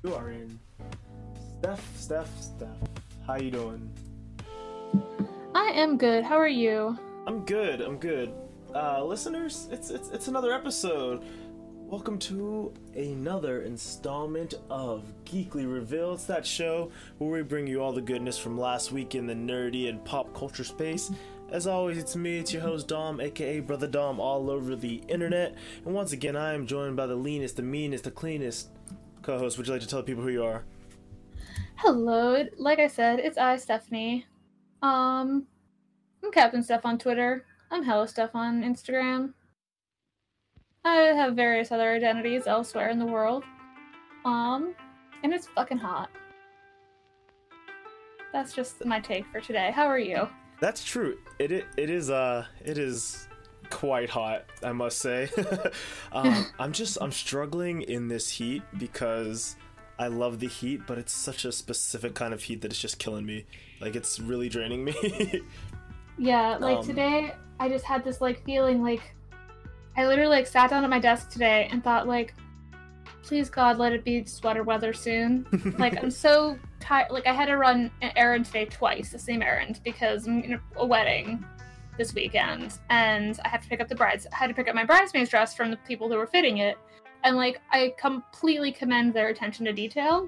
You are in. Steph. How you doing? I am good. How are you? I'm good. Listeners, it's another episode. Welcome to another installment of Geekly Revealed. It's that show where we bring you all the goodness from last week in the nerdy and pop culture space. As always, it's me, it's your host Dom, aka Brother Dom, all over the internet. And once again, I am joined by the leanest, the meanest, the cleanest co-host. Would you like to tell people who you are? Hello. Like I said, it's I, Stephanie. I'm Captain Steph on Twitter. I'm Hello Steph on Instagram. I have various other identities elsewhere in the world. And it's fucking hot. That's just my take for today. How are you? That's true. It is quite hot, I must say. I'm struggling in this heat because I love the heat, but it's such a specific kind of heat that it's just killing me. Like, it's really draining me. Yeah, today I just had this feeling I literally sat down at my desk today and thought please God, let it be sweater weather soon. I'm so tired. I had to run an errand today twice, the same errand, because I'm in a wedding this weekend, and I have to pick up I had to pick up my bridesmaid's dress from the people who were fitting it, and I completely commend their attention to detail.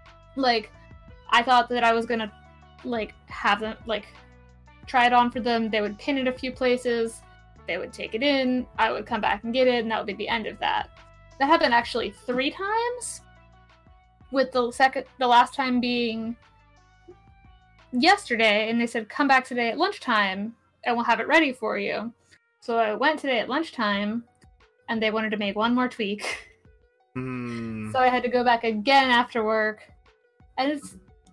I thought that I was gonna have them try it on for them. They would pin it a few places, they would take it in, I would come back and get it, and that would be the end of that. That happened actually 3 times, with the last time being yesterday, and they said, come back today at lunchtime, and we'll have it ready for you. So I went today at lunchtime, and they wanted to make one more tweak. So I had to go back again after work, and it's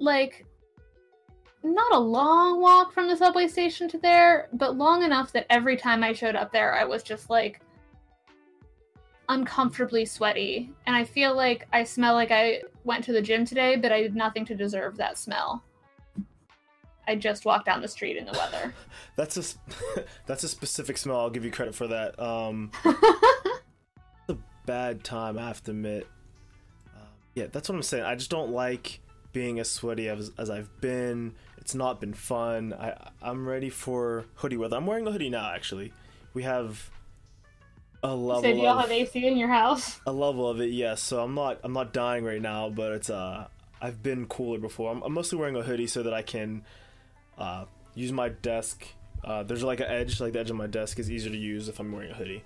not a long walk from the subway station to there, but long enough that every time I showed up there, I was just uncomfortably sweaty, and I feel like I smell like I went to the gym today, but I did nothing to deserve that smell. I just walked down the street in the weather. That's a specific smell. I'll give you credit for that. It's a bad time, I have to admit. Yeah, that's what I'm saying. I just don't like being as sweaty as I've been. It's not been fun. I'm ready for hoodie weather. I'm wearing a hoodie now, actually. We have a level. So do y'all have AC in your house? A level of it, yes. So I'm not dying right now, but it's I've been cooler before. I'm mostly wearing a hoodie so that I can use my desk. There's an edge, the edge of my desk is easier to use if I'm wearing a hoodie.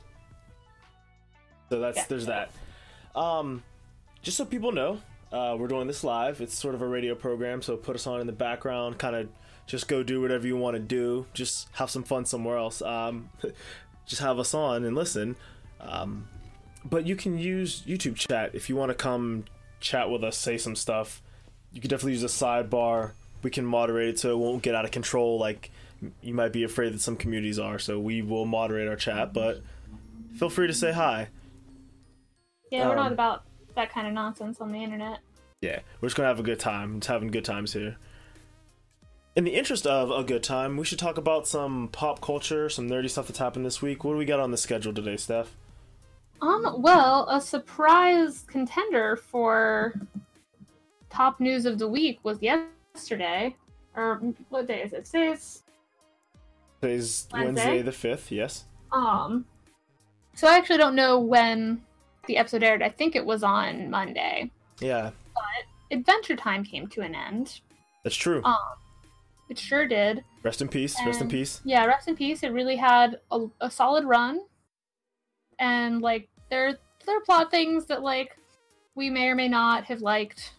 So there's that. Just so people know, we're doing this live. It's sort of a radio program, so put us on in the background, kind of just go do whatever you want to do. Just have some fun somewhere else. Just have us on and listen. But you can use YouTube chat if you want to come chat with us, say some stuff. You can definitely use a sidebar. We can moderate it so it won't get out of control like you might be afraid that some communities are. So we will moderate our chat, but feel free to say hi. Yeah, we're not about that kind of nonsense on the internet. Yeah, we're just gonna have a good time. Just having good times here. In the interest of a good time, we should talk about some pop culture, some nerdy stuff that's happened this week. What do we got on the schedule today, Steph? Well, a surprise contender for top news of the week was yesterday. Or, what day is it? Today's Wednesday the 5th, yes. So I actually don't know when the episode aired. I think it was on Monday. Yeah. But Adventure Time came to an end. That's true. It sure did. Rest in peace. Rest in peace. Yeah, rest in peace. It really had a solid run. And, there are plot things that, we may or may not have liked.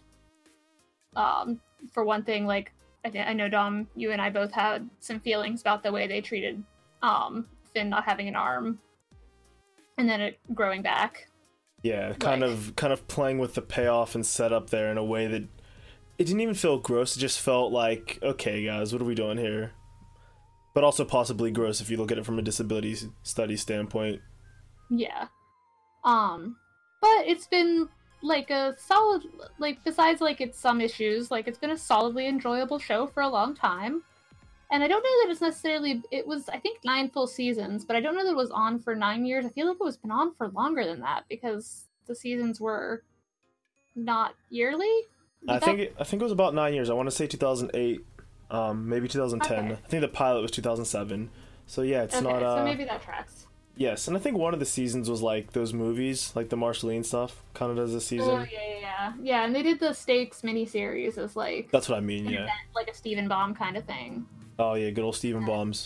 For one thing, I know, Dom, you and I both had some feelings about the way they treated Finn not having an arm. And then it growing back. Yeah, kind of playing with the payoff and setup there in a way that it didn't even feel gross. It just felt like, okay, guys, what are we doing here? But also possibly gross if you look at it from a disability study standpoint. Yeah. But it's been a solid, besides it's some issues, it's been a solidly enjoyable show for a long time. And I don't know that it's necessarily, it was, I think, 9 full seasons, but I don't know that it was on for 9 years. I feel like it was been on for longer than that, because the seasons were not yearly. I think it was about 9 years. I want to say 2008, maybe 2010. Okay. I think the pilot was 2007. So yeah, it's Okay, not. so maybe that tracks. Yes, and I think one of the seasons was like those movies, like the Marceline stuff, kind of does a season. Oh yeah. And they did the Stakes miniseries as like That's what I mean. an Yeah. event, like a Steven Baum kind of thing. Oh yeah, good old Steven Bombs.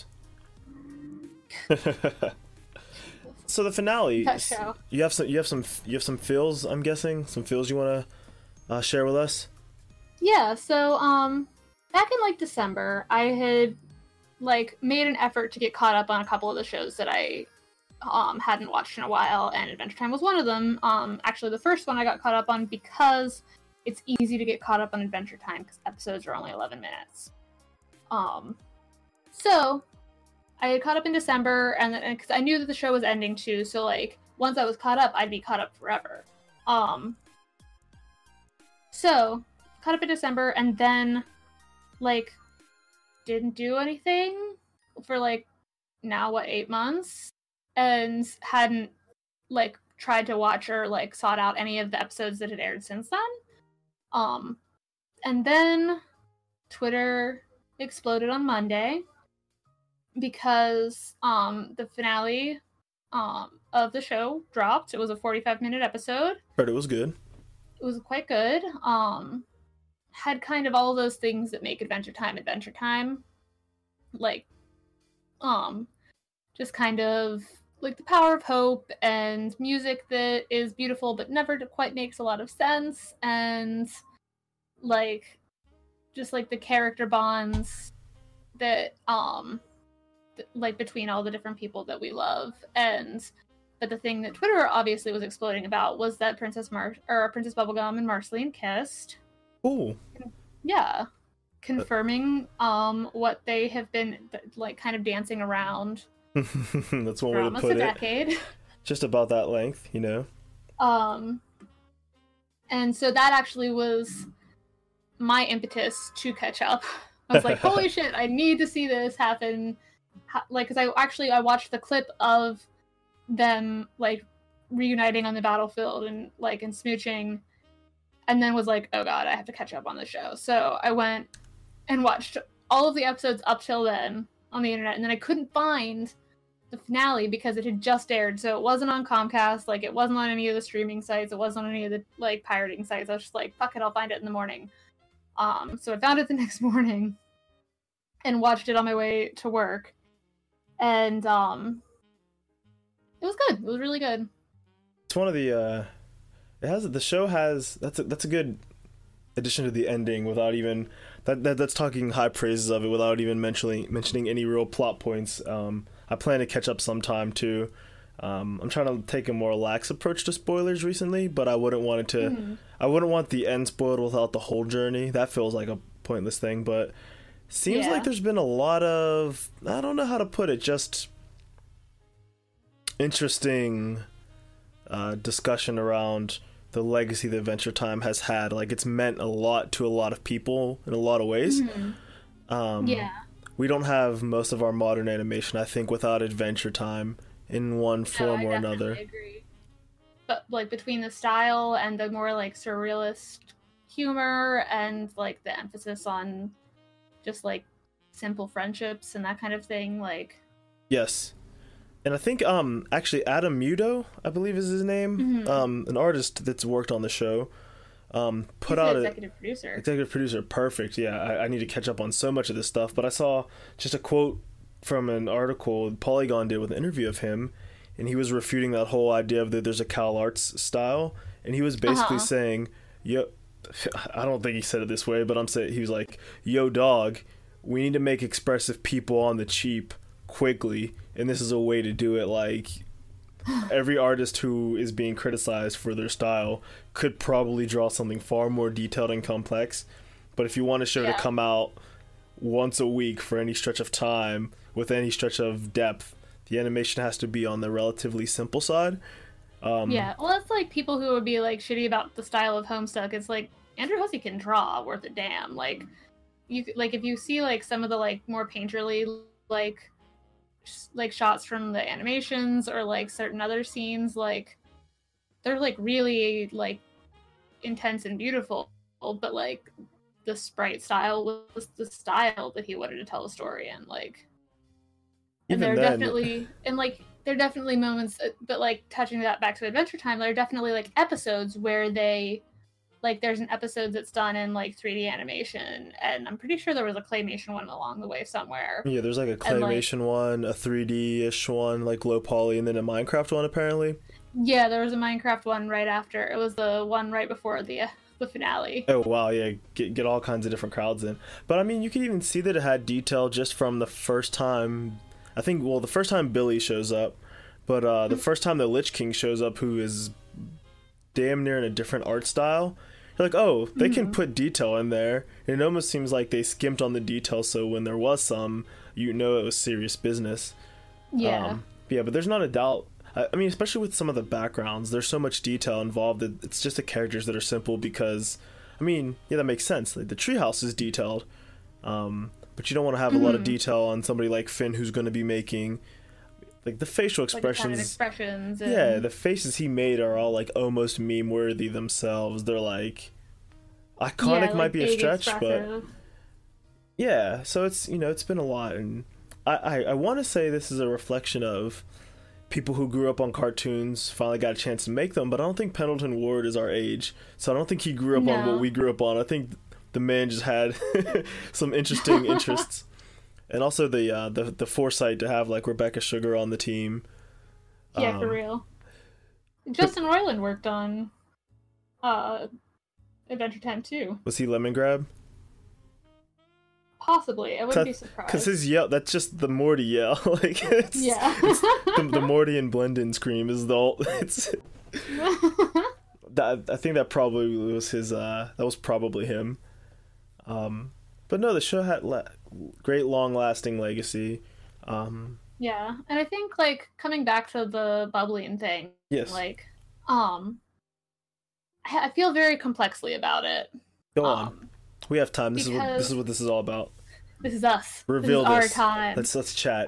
So the finale. That show. You have some feels. I'm guessing some feels you want to share with us. Yeah, so back in like December, I had like made an effort to get caught up on a couple of the shows that I hadn't watched in a while, and Adventure Time was one of them. Actually the first one I got caught up on because it's easy to get caught up on Adventure Time because episodes are only 11 minutes. So I had caught up in December, and because I knew that the show was ending too, so like once I was caught up, I'd be caught up forever. So caught up in December, and then like didn't do anything for like now 8 months, and hadn't like tried to watch or like sought out any of the episodes that had aired since then. And then Twitter exploded on Monday because the finale of the show dropped. It was a 45-minute episode. Heard it was good. It was quite good. Had kind of all those things that make Adventure Time. Like, just kind of like the power of hope and music that is beautiful but never quite makes a lot of sense, and like just like the character bonds that like between all the different people that we love. But the thing that Twitter obviously was exploding about was that Princess Bubblegum and Marceline kissed. Ooh. Yeah. Confirming what they have been like kind of dancing around That's one for way to almost put a it. decade. Just about that length, you know. And so that actually was my impetus to catch up. I was like, holy shit, I need to see this happen. Like, because I watched the clip of them like reuniting on the battlefield and like and smooching, and then was like, oh god, I have to catch up on the show. So I went and watched all of the episodes up till then on the internet, and then I couldn't find the finale because it had just aired. So it wasn't on Comcast, like it wasn't on any of the streaming sites, it wasn't on any of the like pirating sites. I was just like, fuck it, I'll find it in the morning. So I found it the next morning and watched it on my way to work, and it was good. It was really good. It's one of the the show has that's a good addition to the ending without even that's talking high praises of it without even mentioning any real plot points. I plan to catch up sometime too. I'm trying to take a more lax approach to spoilers recently, but I wouldn't want it to I wouldn't want the end spoiled without the whole journey. That feels like a pointless thing, but seems like there's been a lot of, I don't know how to put it, just interesting discussion around the legacy that Adventure Time has had. Like, it's meant a lot to a lot of people in a lot of ways. We don't have most of our modern animation, I think, without Adventure Time in one form or another. I agree. But like between the style and the more like surrealist humor and like the emphasis on just like simple friendships and that kind of thing, like yes. And I think actually Adam Muto, I believe is his name, an artist that's worked on the show, put out executive producer. Perfect. Yeah, I need to catch up on so much of this stuff, but I saw just a quote from an article Polygon did with an interview of him, and he was refuting that whole idea of that there's a Cal Arts style, and he was basically saying, yo, I don't think he said it this way, but he was like, yo dog, we need to make expressive people on the cheap quickly, and this is a way to do it. Like, every artist who is being criticized for their style could probably draw something far more detailed and complex, but if you want a show to come out once a week for any stretch of time with any stretch of depth, the animation has to be on the relatively simple side. Well, that's like people who would be like shitty about the style of Homestuck. It's like, Andrew Hussie can draw worth a damn. Like, you like if you see like some of the like more painterly like shots from the animations or like certain other scenes, like they're like really like intense and beautiful, but like the sprite style was the style that he wanted to tell a story in, like. And Even there are then, definitely there are definitely moments, but like touching that back to Adventure Time, there are definitely like episodes where they like there's an episode that's done in like 3D animation, and I'm pretty sure there was a claymation one along the way somewhere. yeah, there's like a claymation one, a 3D-ish one, like low poly, and then a Minecraft one apparently. Yeah, there was a Minecraft one right after. It was the one right before the finale. Oh wow, yeah, get all kinds of different crowds in. But I mean, you can even see that it had detail just from the first time. I think, well, the first time Billy shows up, but the first time the Lich King shows up, who is damn near in a different art style, you're like, oh, they can put detail in there. And it almost seems like they skimped on the detail, so when there was some, you know it was serious business. Yeah. Yeah, but there's not a doubt. I mean, especially with some of the backgrounds, there's so much detail involved that it's just the characters that are simple because, I mean, yeah, that makes sense. Like, the treehouse is detailed. But you don't want to have a lot of detail on somebody like Finn, who's going to be making like the facial expressions. Expressions and... Yeah, the faces he made are all like almost meme worthy themselves. They're like iconic, might be a stretch, but yeah. So it's, you know, it's been a lot, and I want to say this is a reflection of people who grew up on cartoons finally got a chance to make them. But I don't think Pendleton Ward is our age, so I don't think he grew up on what we grew up on. I think the man just had some interesting interests, and also the foresight to have like Rebecca Sugar on the team. Yeah, for real. Justin Roiland worked on Adventure Time too. Was he Lemongrab? Possibly, I wouldn't be surprised. Because his yell, that's just the Morty yell. Like, it's the Morty and Blendin scream is the it's. I think that probably was his. That was probably him. But no, the show had great long-lasting legacy. Yeah, and I think like coming back to the bubbling thing, yes, like, I feel very complexly about it. Go on, we have time. This is what this is all about. This is us. Reveal this. Is our time. Let's chat.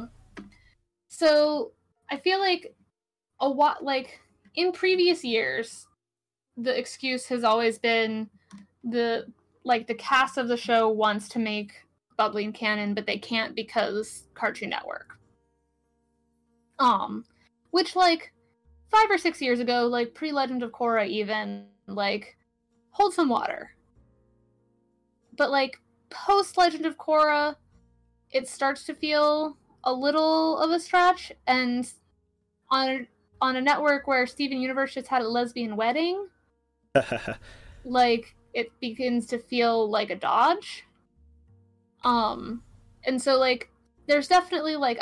So I feel like like in previous years, the excuse has always been the cast of the show wants to make bubbling canon, but they can't because Cartoon Network. Which like 5 or 6 years ago, like pre-Legend of Korra even, like, hold some water. But like post-Legend of Korra, it starts to feel a little of a stretch, and on a network where Steven Universe just had a lesbian wedding, like, it begins to feel like a dodge. And so, like, there's definitely, like,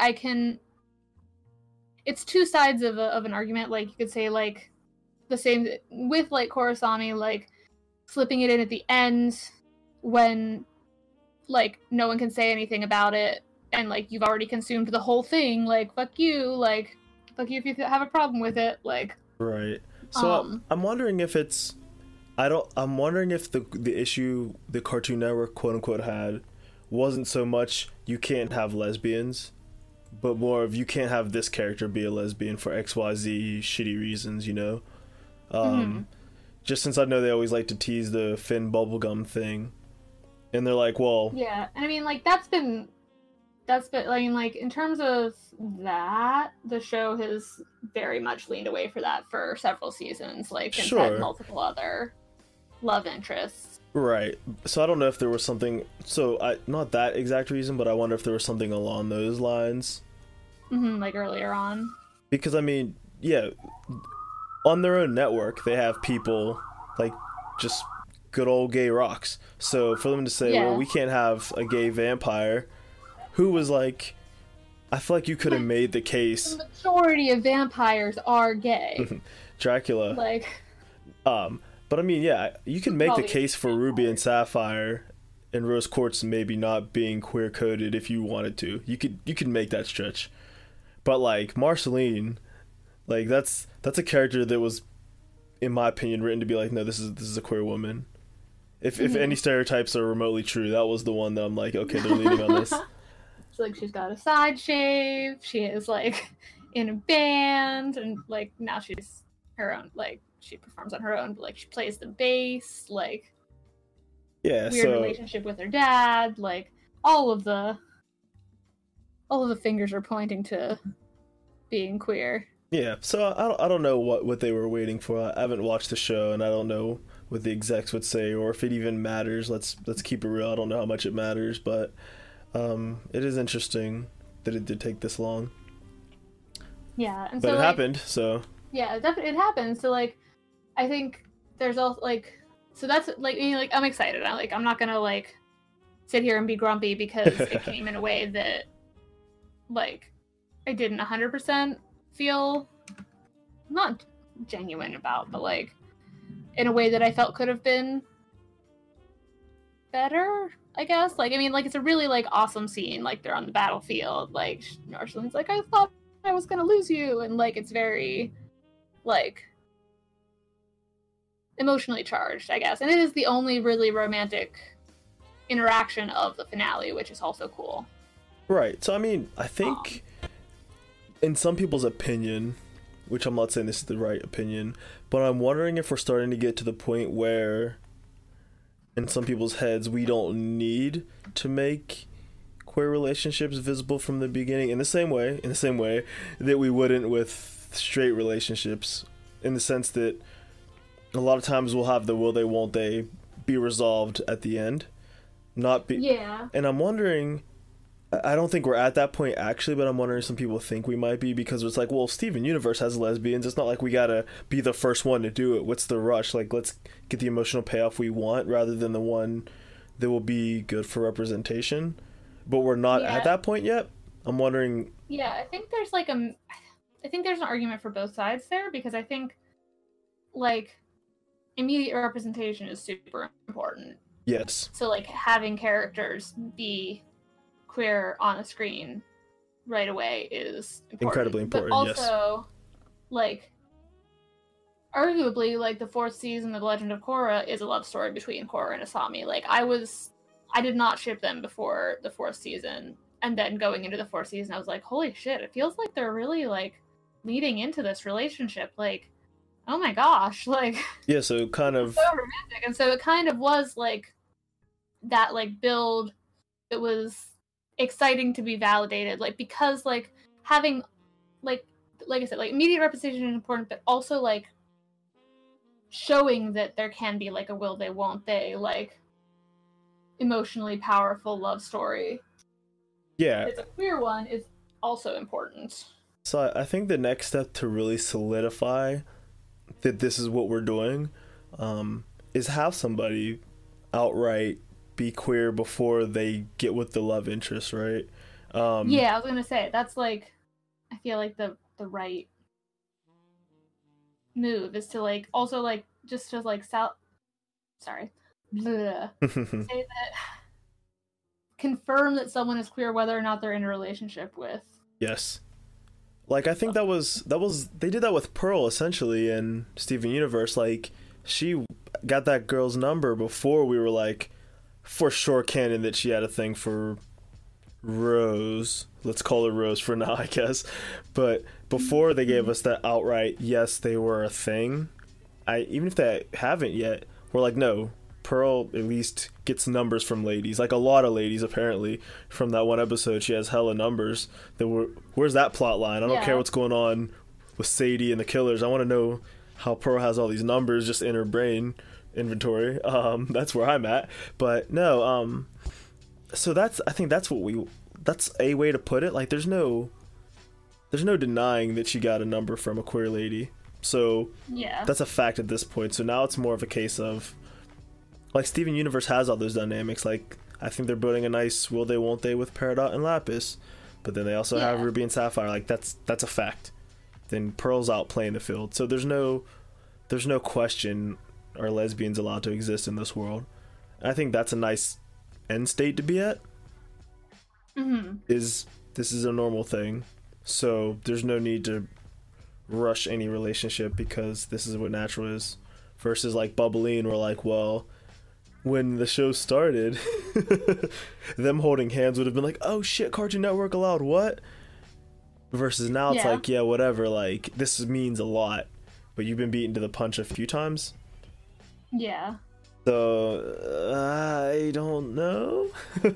it's two sides of an argument. Like, you could say, like, the same with, like, Korrasami, like, slipping it in at the end when, like, no one can say anything about it, and, like, you've already consumed the whole thing, like, fuck you if you have a problem with it, like... Right. So, I'm wondering if it's... I'm wondering if the issue the Cartoon Network quote-unquote had wasn't so much you can't have lesbians, but more of you can't have this character be a lesbian for XYZ shitty reasons, you know? Just since I know they always like to tease the Finn bubblegum thing. And they're like, well... Yeah, and I mean, like, that's been, I mean, like, in terms of that, the show has very much leaned away for that for several seasons, like, and had multiple other love interests. Right. So I don't know if there was something, not that exact reason, but I wonder if there was something along those lines. Like earlier on. Because, I mean, yeah, on their own network, they have people, like, just good old gay rocks. So for them to say, well, we can't have a gay vampire, who was like, I feel like you could have made the case. The majority of vampires are gay. Dracula. Like. But I mean, yeah, you can make the case for Ruby and Sapphire and Rose Quartz maybe not being queer coded if you wanted to. You could make that stretch. But like Marceline, like that's a character that was, in my opinion, written to be like, no, this is a queer woman. If any stereotypes are remotely true, that was the one that I'm like, okay, they're leaning on this. It's like she's got a side shave, she is like in a band, and like now she's her own, like she performs on her own, but like she plays the bass, like Yeah, weird relationship with her dad, like all of the fingers are pointing to being queer. Yeah, so I don't know what they were waiting for. I haven't watched the show, and I don't know what the execs would say, or if it even matters. Let's keep it real. I don't know how much it matters, but it is interesting that it did take this long. Yeah, and but so it like, happened. So yeah, definitely it happened. So like, I think there's also like, so that's like, you know, like I'm excited. I'm not gonna like sit here and be grumpy because it came in a way that like I didn't 100% feel not genuine about, but like in a way that I felt could have been better, I guess. Like, I mean, like it's a really like awesome scene. Like they're on the battlefield. Like Marcelin's like, I thought I was gonna lose you, and like it's very like emotionally charged, I guess. And it is the only really romantic interaction of the finale, which is also cool. Right. So I mean, I think in some people's opinion, which I'm not saying this is the right opinion, but I'm wondering if we're starting to get to the point where in some people's heads we don't need to make queer relationships visible from the beginning in the same way that we wouldn't with straight relationships, in the sense that a lot of times we'll have the will they won't they be resolved at the end, not be. Yeah. And I'm wondering, I don't think we're at that point actually, but I'm wondering if some people think we might be, because it's like, well, Steven Universe has lesbians. It's not like we gotta be the first one to do it. What's the rush? Like, let's get the emotional payoff we want rather than the one that will be good for representation. But we're not at that point yet. I'm wondering. Yeah, I think there's like I think there's an argument for both sides there, because I think like immediate representation is super important. Yes. So like having characters be queer on a screen right away is important. Incredibly important. But also, like, arguably, like the fourth season of The Legend of Korra is a love story between Korra and Asami. Like I did not ship them before the fourth season, and then going into the fourth season, I was like, holy shit! It feels like they're really like leading into this relationship. Like, oh my gosh, like yeah. So kind of so romantic, and so it kind of was like that like build that was exciting to be validated, like because like having like I said, like immediate representation is important, but also like showing that there can be like a will they won't they, like emotionally powerful love story. Yeah. It's a queer one is also important. So I think the next step to really solidify that this is what we're doing is have somebody outright be queer before they get with the love interest, right? Yeah, I was gonna say that's like, I feel like the right move is to like also like just to like say that confirm that someone is queer whether or not they're in a relationship with. Yes. Like I think that was they did that with Pearl essentially in Steven Universe. Like she got that girl's number before we were like for sure canon that she had a thing for Rose. Let's call her Rose for now, I guess. But before they gave us that outright yes they were a thing, even if they haven't yet, we're like, no, Pearl at least gets numbers from ladies, like a lot of ladies apparently. From that one episode she has hella numbers that were, where's that plot line? I don't care what's going on with Sadie and the killers. I want to know how Pearl has all these numbers just in her brain inventory. That's where I'm at. But no, so I think that's a way to put it. Like there's no denying that she got a number from a queer lady. So yeah, that's a fact at this point. So now it's more of a case of like Steven Universe has all those dynamics. Like I think they're building a nice will they won't they with Peridot and Lapis, but then they also have Ruby and Sapphire. Like that's a fact. Then Pearl's out playing the field. So there's no question are lesbians allowed to exist in this world. And I think that's a nice end state to be at. Mm-hmm. This is a normal thing. So there's no need to rush any relationship because this is what natural is. Versus like Bubbling, we're like, well, when the show started, them holding hands would have been like, oh shit, Cartoon Network allowed what? Versus now it's like, yeah, whatever, like this means a lot. but you've been beaten to the punch a few times. Yeah. So I don't know. I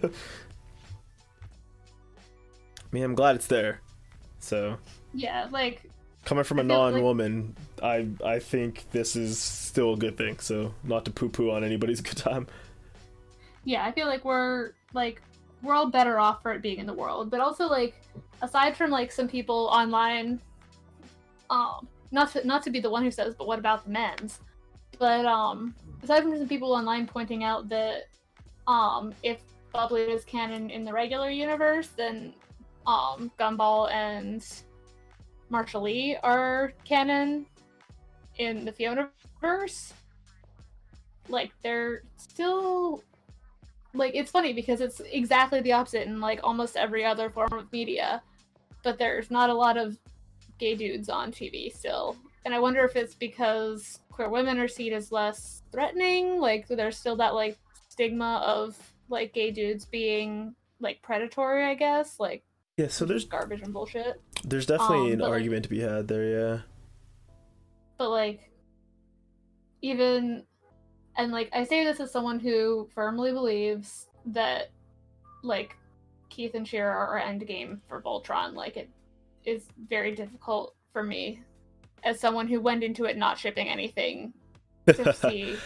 mean, I'm glad it's there. So yeah, like coming from a non-woman, I think this is still a good thing. So not to poo-poo on anybody's good time. Yeah, I feel like we're all better off for it being in the world, but also like aside from like some people online, not to be the one who says, but what about the men's? But aside from some people online pointing out that if Bubbly is canon in the regular universe, then Gumball and Marshall Lee are canon in the Fiona-verse. Like they're still like, it's funny because it's exactly the opposite in like almost every other form of media, but there's not a lot of gay dudes on TV still. And I wonder if it's because queer women are seen as less threatening, like there's still that like stigma of like gay dudes being like predatory, I guess, like yeah, so there's garbage and bullshit. There's definitely an argument like, to be had there, yeah. But like even and like I say this as someone who firmly believes that like Keith and Shira are endgame for Voltron. Like it is very difficult for me as someone who went into it not shipping anything to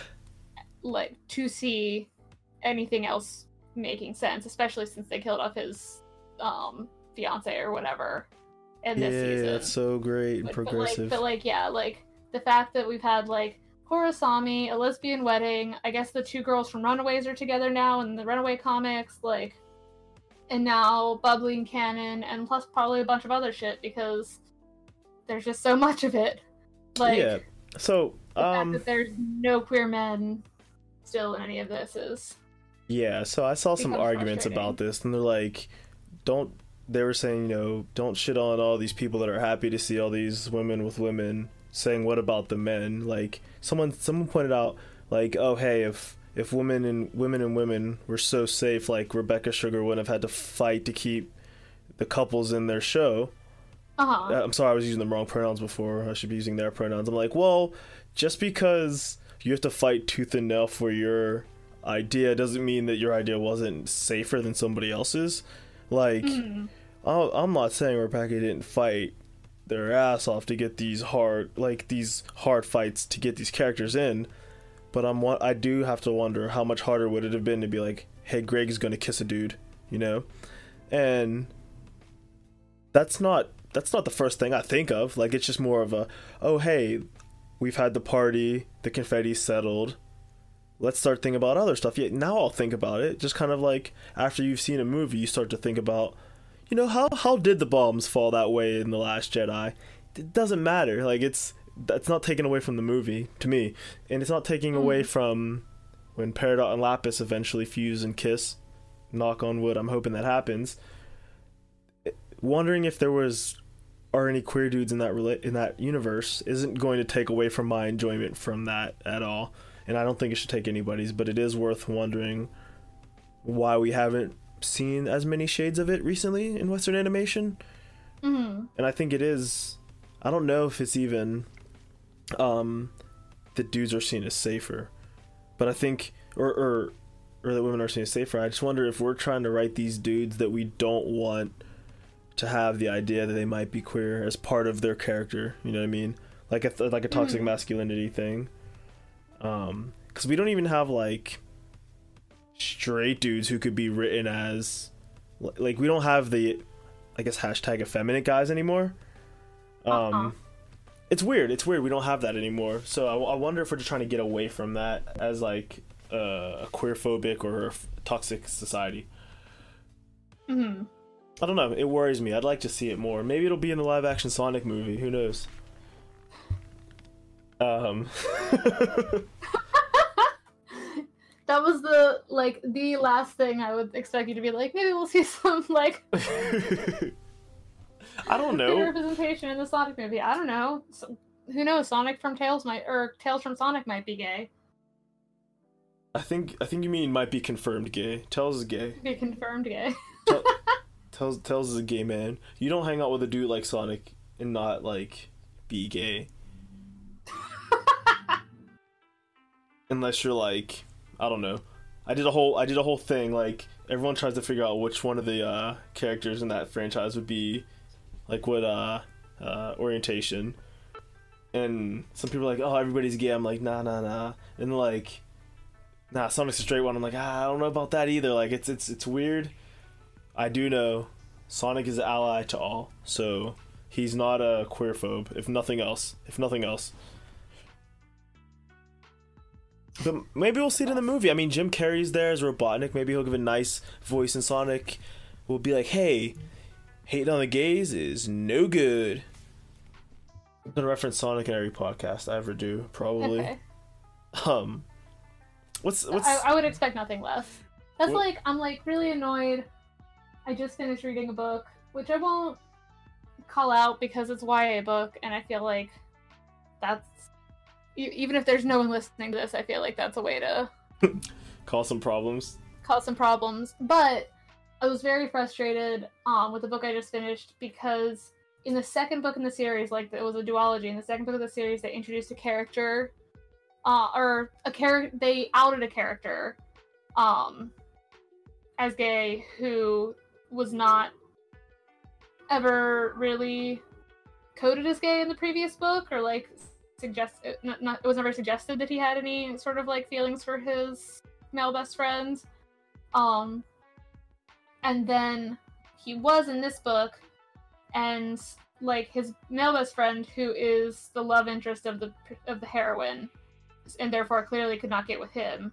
see anything else making sense, especially since they killed off his fiance or whatever in this season. Yeah, it's so great and progressive. But the fact that we've had like Horasami, a lesbian wedding, I guess the two girls from Runaways are together now in the Runaway comics, like, and now Bubbly and canon, and plus probably a bunch of other shit because there's just so much of it. Like, yeah. So the fact that there's no queer men still in any of this is. Yeah, so I saw some arguments about this, and they're like, they were saying, don't shit on all these people that are happy to see all these women with women, saying, what about the men? Like, someone pointed out, like, oh, hey, if women and women were so safe, like, Rebecca Sugar wouldn't have had to fight to keep the couples in their show. I'm sorry, I was using the wrong pronouns before. I should be using their pronouns. I'm like, well, just because you have to fight tooth and nail for your idea doesn't mean that your idea wasn't safer than somebody else's. Like, I'm not saying Rebecca didn't fight their ass off to get these hard fights to get these characters in, but I do have to wonder how much harder would it have been to be like, hey, Greg's gonna kiss a dude, and that's not the first thing I think of. Like, it's just more of a, oh, hey, we've had the party, the confetti's settled, let's start thinking about other stuff. Yeah, now I'll think about it. Just kind of like after you've seen a movie, you start to think about, how did the bombs fall that way in The Last Jedi? It doesn't matter. Like, that's not taken away from the movie to me, and it's not taking away from when Peridot and Lapis eventually fuse and kiss. Knock on wood, I'm hoping that happens. Wondering if there are any queer dudes in that universe isn't going to take away from my enjoyment from that at all. And I don't think it should take anybody's, but it is worth wondering why we haven't seen as many shades of it recently in Western animation. And I think it is, I don't know if it's even that dudes are seen as safer, but I think or that women are seen as safer. I just wonder if we're trying to write these dudes that we don't want to have the idea that they might be queer as part of their character, you know what I mean? Like a toxic masculinity thing. Because we don't even have like straight dudes who could be written as, like, we don't have the, I guess, hashtag effeminate guys anymore. It's weird we don't have that anymore. So I wonder if we're just trying to get away from that as like a queer phobic or a toxic society. I don't know, it worries me. I'd like to see it more. Maybe it'll be in the live action Sonic movie, who knows. That was the last thing I would expect you to be like, maybe we'll see some like I don't know, representation in the Sonic movie. I don't know. Who knows? Sonic from Tales Tales from Sonic might be gay. I think you mean might be confirmed gay. Tails is gay. Be confirmed gay. Tails is a gay man. You don't hang out with a dude like Sonic and not like be gay. unless you're like, I don't know. I did a whole thing, like everyone tries to figure out which one of the characters in that franchise would be like what orientation. And some people are like, oh, everybody's gay. I'm like, nah. And like, nah, Sonic's a straight one. I'm like, I don't know about that either. Like, it's weird. I do know Sonic is an ally to all, so he's not a queerphobe, if nothing else. But maybe we'll see it in the movie. I mean, Jim Carrey's there as Robotnik. Maybe he'll give a nice voice, and Sonic will be like, hey, hating on the gays is no good. I'm gonna reference Sonic in every podcast I ever do, probably. Okay. What's I would expect nothing less. That's like, I'm like really annoyed. I just finished reading a book, which I won't call out because it's YA book, and I feel like that's, even if there's no one listening to this, I feel like that's a way to cause some problems. But I was very frustrated with the book I just finished because in the second book in the series, like it was a duology, in the second book of the series, they introduced a character, they outed a character as gay who was not ever really coded as gay in the previous book, or like it was never suggested that he had any sort of like feelings for his male best friends. And then he was in this book, and like his male best friend, who is the love interest of the heroine, and therefore clearly could not get with him,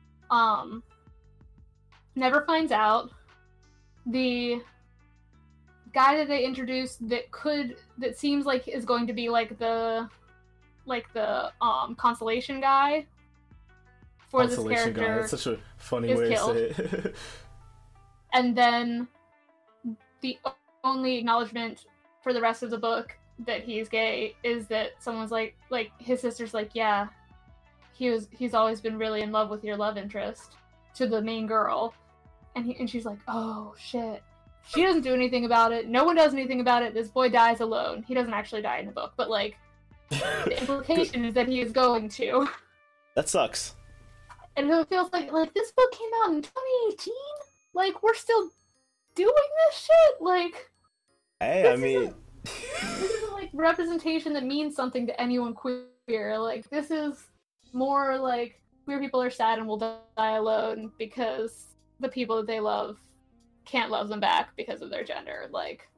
never finds out. The guy that they introduced that seems like is going to be like the consolation guy for this character. That's such a funny way to say it. And then the only acknowledgement for the rest of the book that he's gay is that someone's like his sister's like, yeah, he's always been really in love with your love interest, to the main girl, and she's like, oh shit. She doesn't do anything about it. No one does anything about it. This boy dies alone. He doesn't actually die in the book, but like the implication is that he is going to. That sucks. And it feels like this book came out in 2018. Like, we're still doing this shit? Like, hey, I mean, this isn't like representation that means something to anyone queer. Like, this is more like queer people are sad and will die alone because the people that they love can't love them back because of their gender. Like,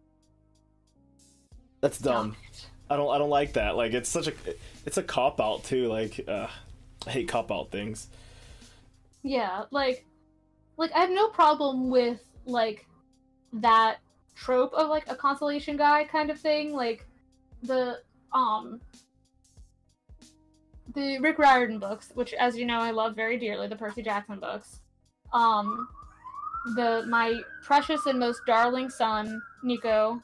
that's dumb. I don't like that. Like, it's a cop out too. Like, I hate cop out things. Yeah, like I have no problem with like that trope of like a consolation guy kind of thing. Like the Rick Riordan books, which, as you know, I love very dearly, the Percy Jackson books. My precious and most darling son, Nico.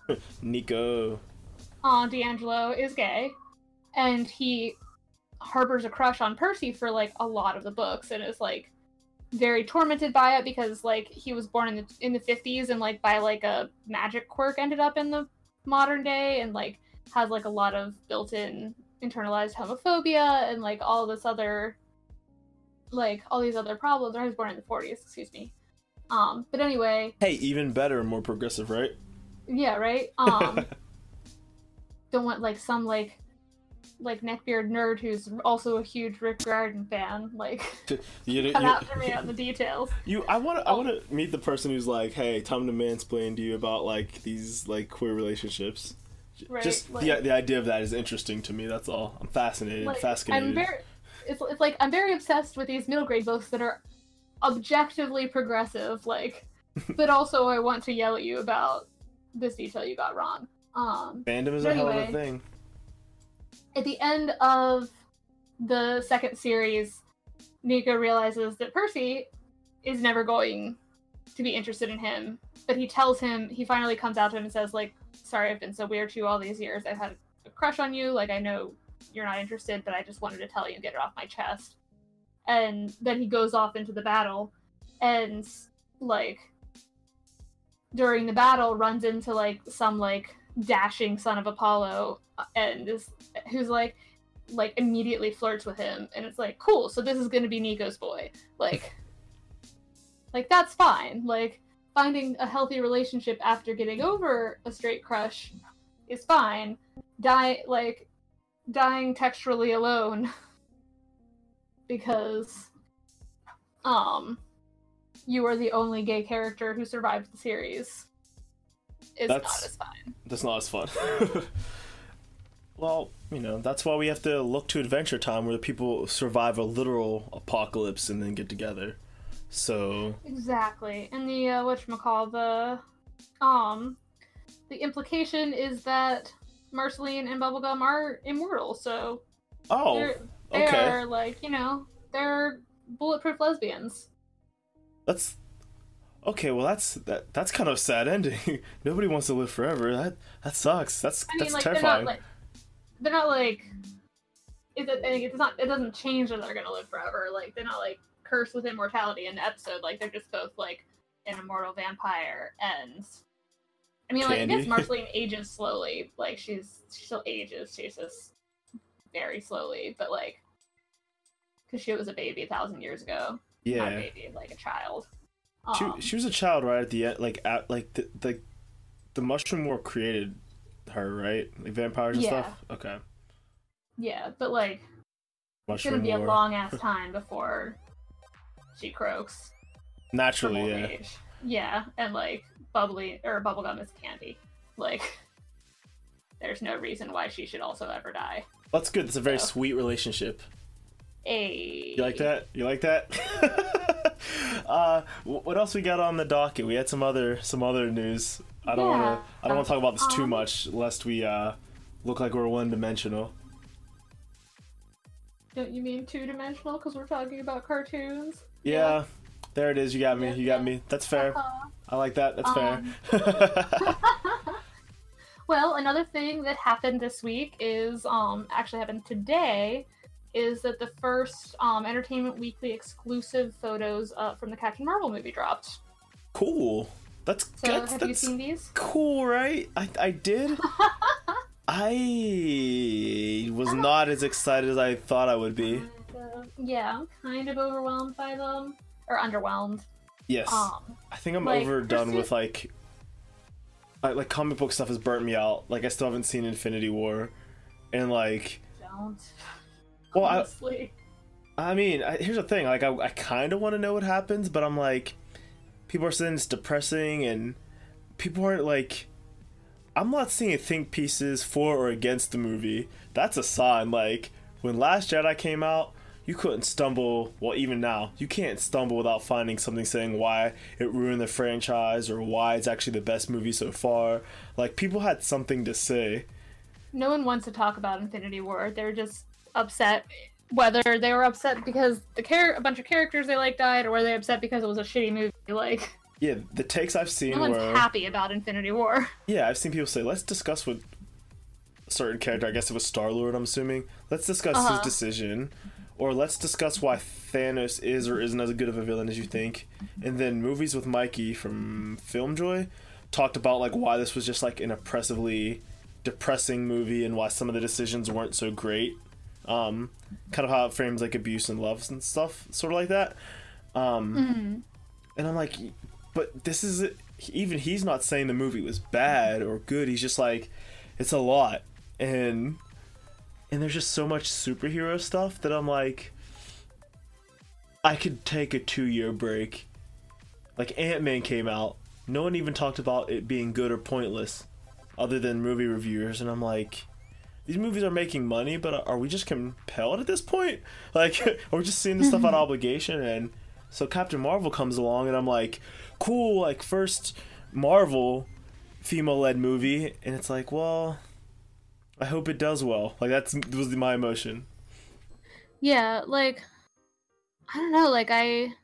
D'Angelo is gay, and he harbors a crush on Percy for like a lot of the books, and is like very tormented by it because like he was born in the 50s, and like by like a magic quirk ended up in the modern day, and like has like a lot of built-in internalized homophobia and like all this other all these other problems. Or he was born in the 40s, excuse me. But anyway. Hey, even better and more progressive, right? Yeah, right? Don't want like some like neckbeard nerd who's also a huge Rick Riordan fan, like come after me on the details. I want to meet the person who's like, hey, time to mansplain to you about like these like queer relationships. Right, just like, the idea of that is interesting to me. That's all. I'm fascinated. It's like I'm very obsessed with these middle grade books that are objectively progressive, like, but also I want to yell at you about this detail you got wrong. Fandom is a hell of a thing. At the end of the second series, Nico realizes that Percy is never going to be interested in him, but he finally comes out to him and says, like, sorry, I've been so weird to you all these years. I've had a crush on you. Like, I know you're not interested, but I just wanted to tell you and get it off my chest. And then he goes off into the battle, and, like, during the battle runs into, like, some, like, dashing son of Apollo, and who's like, like immediately flirts with him, and it's like, cool, so this is gonna be Nico's boy. Like that's fine. Like, finding a healthy relationship after getting over a straight crush is fine. Dying texturally alone because you are the only gay character who survived the series is not as fun. That's not as fun. Well, that's why we have to look to Adventure Time, where the people survive a literal apocalypse and then get together. So exactly, and the the implication is that Marceline and Bubblegum are immortal. So they are like, they're bulletproof lesbians. That's okay. Well, that's kind of a sad ending. Nobody wants to live forever. That sucks. That's terrifying. They're not like it doesn't change that they're gonna live forever. Like, they're not like cursed with immortality in the episode. Like, they're just both like an immortal vampire. And I mean, like, I guess Marceline ages slowly. Like, she still ages. She's just very slowly, but like, because she was a baby 1,000 years ago. Yeah, not a baby, like a child. She was a child right at the end. Like, the mushroom war created her, right? Like vampires and stuff. Okay. Yeah, but like, mushroom it's gonna be war. a long ass time before she croaks. Naturally, yeah. Age. Yeah, and like Bubblegum is candy. Like, there's no reason why she should also ever die. That's good. That's a very sweet relationship. Hey. You like that? You like that? What else we got on the docket? We had some other news. I don't want to talk about this too much, lest we look like we're one-dimensional. Don't you mean two-dimensional? Because we're talking about cartoons. Yeah, there it is. You got me. You got me. That's fair. I like that. That's fair. Well, another thing that happened this week is actually happened today. Is that the first Entertainment Weekly exclusive photos from the Captain Marvel movie dropped. Cool. Have you seen these? Cool, right? I did. I was not as excited as I thought I would be. Yeah, kind of overwhelmed by them. Or underwhelmed. Yes. I think I'm overdone with like comic book stuff has burnt me out. Like, I still haven't seen Infinity War. And like... Don't. Well, honestly. I mean, here's the thing. Like, I kind of want to know what happens, but I'm like... People are saying it's depressing, and people aren't like... I'm not seeing think pieces for or against the movie. That's a sign. Like, when Last Jedi came out, you couldn't stumble... Well, even now, you can't stumble without finding something saying why it ruined the franchise or why it's actually the best movie so far. Like, people had something to say. No one wants to talk about Infinity War. They're just upset. Whether they were upset because a bunch of characters they like died, or were they upset because it was a shitty movie. Like, yeah, the takes I've seen no one's happy about Infinity War. Yeah, I've seen people say, let's discuss with a certain character. I guess it was Star-Lord, I'm assuming. Let's discuss his decision. Or let's discuss why Thanos is or isn't as good of a villain as you think. And then Movies with Mikey from Filmjoy talked about like why this was just like an oppressively depressing movie and why some of the decisions weren't so great. Kind of how it frames like abuse and love and stuff, sort of like that. And I'm like, but this is even he's not saying the movie was bad or good. He's just like, it's a lot, and there's just so much superhero stuff that I'm like, I could take a 2-year break. Like, Ant-Man came out, no one even talked about it being good or pointless, other than movie reviewers, and I'm like, these movies are making money, but are we just compelled at this point? Like, are we just seeing this stuff out of obligation? And so Captain Marvel comes along, and I'm like, cool, like, first Marvel female-led movie, and it's like, well, I hope it does well. Like, that was my emotion. Yeah, like, I don't know, like, I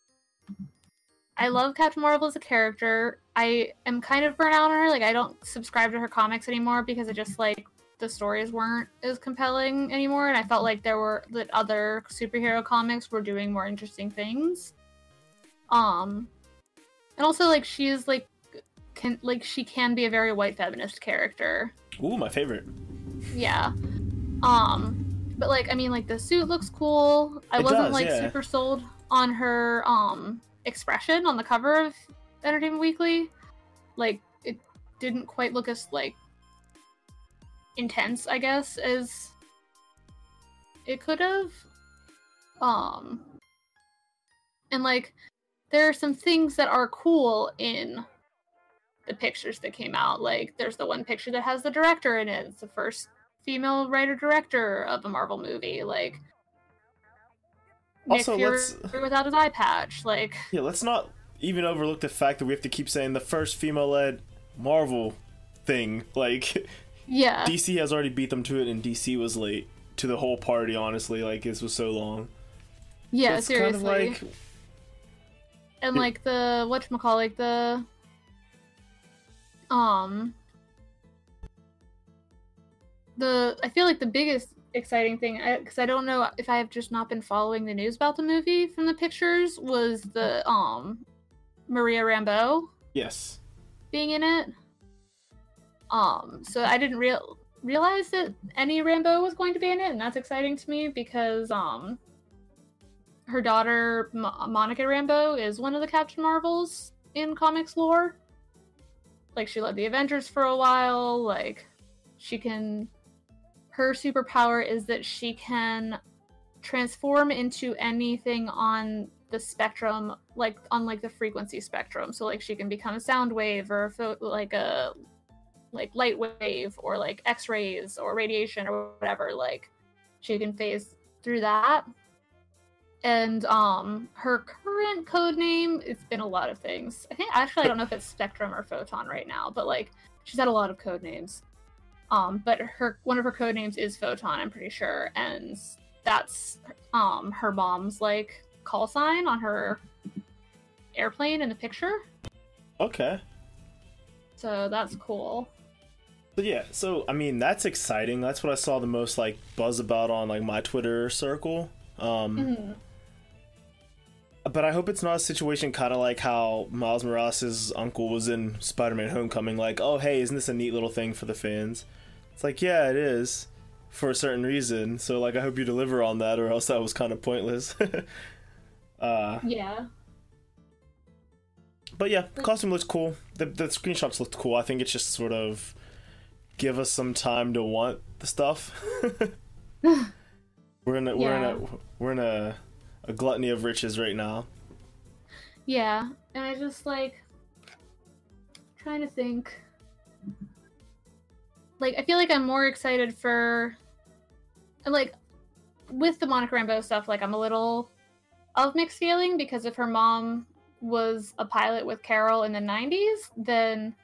love Captain Marvel as a character. I am kind of burnt out on her. Like, I don't subscribe to her comics anymore because it just, like, the stories weren't as compelling anymore, and I felt like that other superhero comics were doing more interesting things. And also, like, she's like she can be a very white feminist character. Ooh, my favorite. Yeah. But like, I mean, like the suit looks cool. I wasn't super sold on her expression on the cover of Entertainment Weekly. Like, it didn't quite look as like intense, I guess, as it could have. And like, there are some things that are cool in the pictures that came out. Like, there's the one picture that has the director in it. It's the first female writer-director of a Marvel movie. Like, also, Nick Fury without his eye patch. Like, yeah, let's not even overlook the fact that we have to keep saying the first female-led Marvel thing. Like, yeah, DC has already beat them to it, and DC was late to the whole party. Honestly, like, this was so long. Yeah, so seriously. Kind of like... And like the whatchamacallit, I feel like the biggest exciting thing, because I don't know if I have just not been following the news about the movie from the pictures, was the Maria Rambeau. Yes. Being in it. So I didn't realize that any Rambeau was going to be in it, and that's exciting to me because her daughter Monica Rambeau is one of the Captain Marvels in comics lore. Like, she led the Avengers for a while. Like, her superpower is that she can transform into anything on the spectrum, like on like the frequency spectrum. So like, she can become a sound wave or like a light wave or like X-rays or radiation or whatever. Like, she can phase through that. And her current code name, it's been a lot of things. I don't know if it's Spectrum or Photon right now, but like, she's had a lot of code names. But one of her code names is Photon, I'm pretty sure, and that's her mom's like call sign on her airplane in the picture. Okay. So that's cool. But yeah, so I mean, that's exciting. That's what I saw the most like buzz about on like my Twitter circle. But I hope it's not a situation kind of like how Miles Morales' uncle was in Spider-Man Homecoming. Like, oh, hey, isn't this a neat little thing for the fans? It's like, yeah, it is, for a certain reason. So, like, I hope you deliver on that, or else that was kind of pointless. Yeah. But yeah, the costume looks cool. The screenshots looked cool. I think it's just sort of give us some time to want the stuff. We're in a gluttony of riches right now. Yeah, and I just like trying to think. Like, I feel like I'm more excited for, like, with the Monica Rambeau stuff. Like, I'm a little of mixed feeling because if her mom was a pilot with Carol in the 90s, then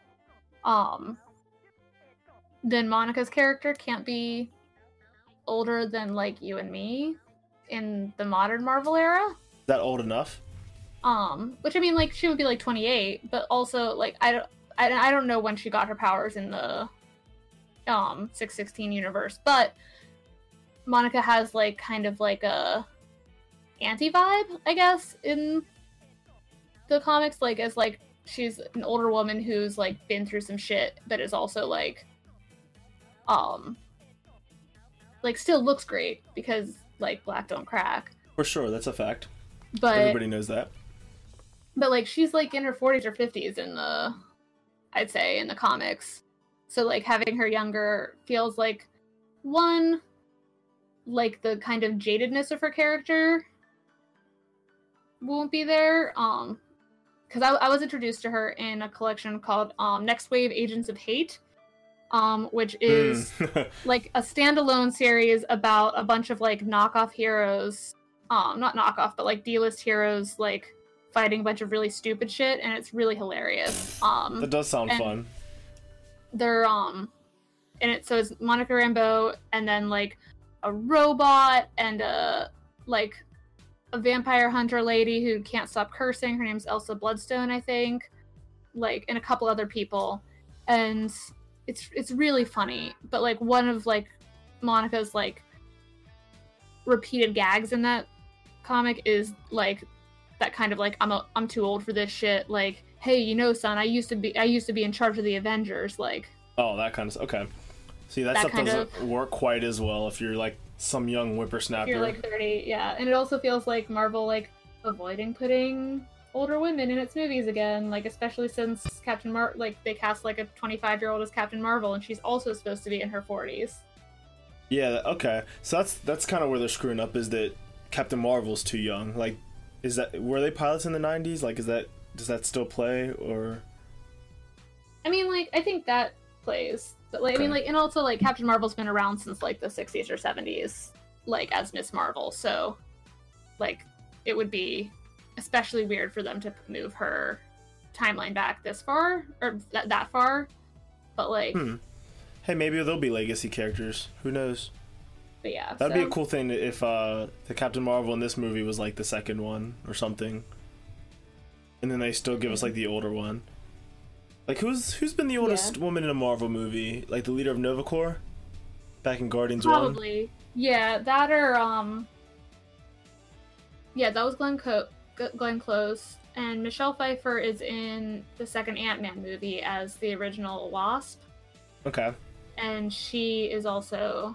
Monica's character can't be older than like you and me in the modern Marvel era. Is that old enough? Which I mean, like, she would be like 28, but also like I don't know when she got her powers in the 616 universe, but Monica has like kind of like a anti-vibe, I guess, in the comics, like as like she's an older woman who's like been through some shit, but is also like still looks great because like black don't crack. For sure, that's a fact. But everybody knows that. But like she's like in her 40s or 50s in the, I'd say, in the comics. So like having her younger feels like, one, like the kind of jadedness of her character won't be there. Because I was introduced to her in a collection called Next Wave Agents of Hate, which is like a standalone series about a bunch of like knockoff heroes, not knockoff, but like D-list heroes, like fighting a bunch of really stupid shit, and it's really hilarious. That does sound fun. They're and so it's Monica Rambeau, and then like a robot and a vampire hunter lady who can't stop cursing. Her name's Elsa Bloodstone, I think. Like, and a couple other people, and it's really funny. But like one of like Monica's like repeated gags in that comic is like that kind of like I'm too old for this shit. Like, hey, you know, son, I used to be in charge of the Avengers. Like, oh, that kind of okay. See, that stuff doesn't work quite as well if you're like some young If whippersnapper. you're like 30, yeah. And it also feels like Marvel like avoiding putting older women in its movies again, like especially since like they cast like a 25-year-old as Captain Marvel, and she's also supposed to be in her 40s. Yeah, okay. So that's kind of where they're screwing up, is that Captain Marvel's too young. Like, were they pilots in the 90s? Like, does that still play, or? I mean, like, I think that plays. But, like, Okay. I mean, like, and also, like, Captain Marvel's been around since, like, the 60s or 70s, like, as Miss Marvel. So, like, it would be especially weird for them to move her timeline back this far, or that far. But, like... Hey, maybe there'll be legacy characters. Who knows? But yeah, That'd be a cool thing if the Captain Marvel in this movie was, like, the second one or something. And then they still give us, like, the older one. Like, who's been the oldest woman in a Marvel movie? Like, the leader of Nova Corps? Back in Guardians 1? Probably. Yeah, that or, yeah, that was Glenn Close. And Michelle Pfeiffer is in the second Ant-Man movie as the original Wasp. Okay. And she is also,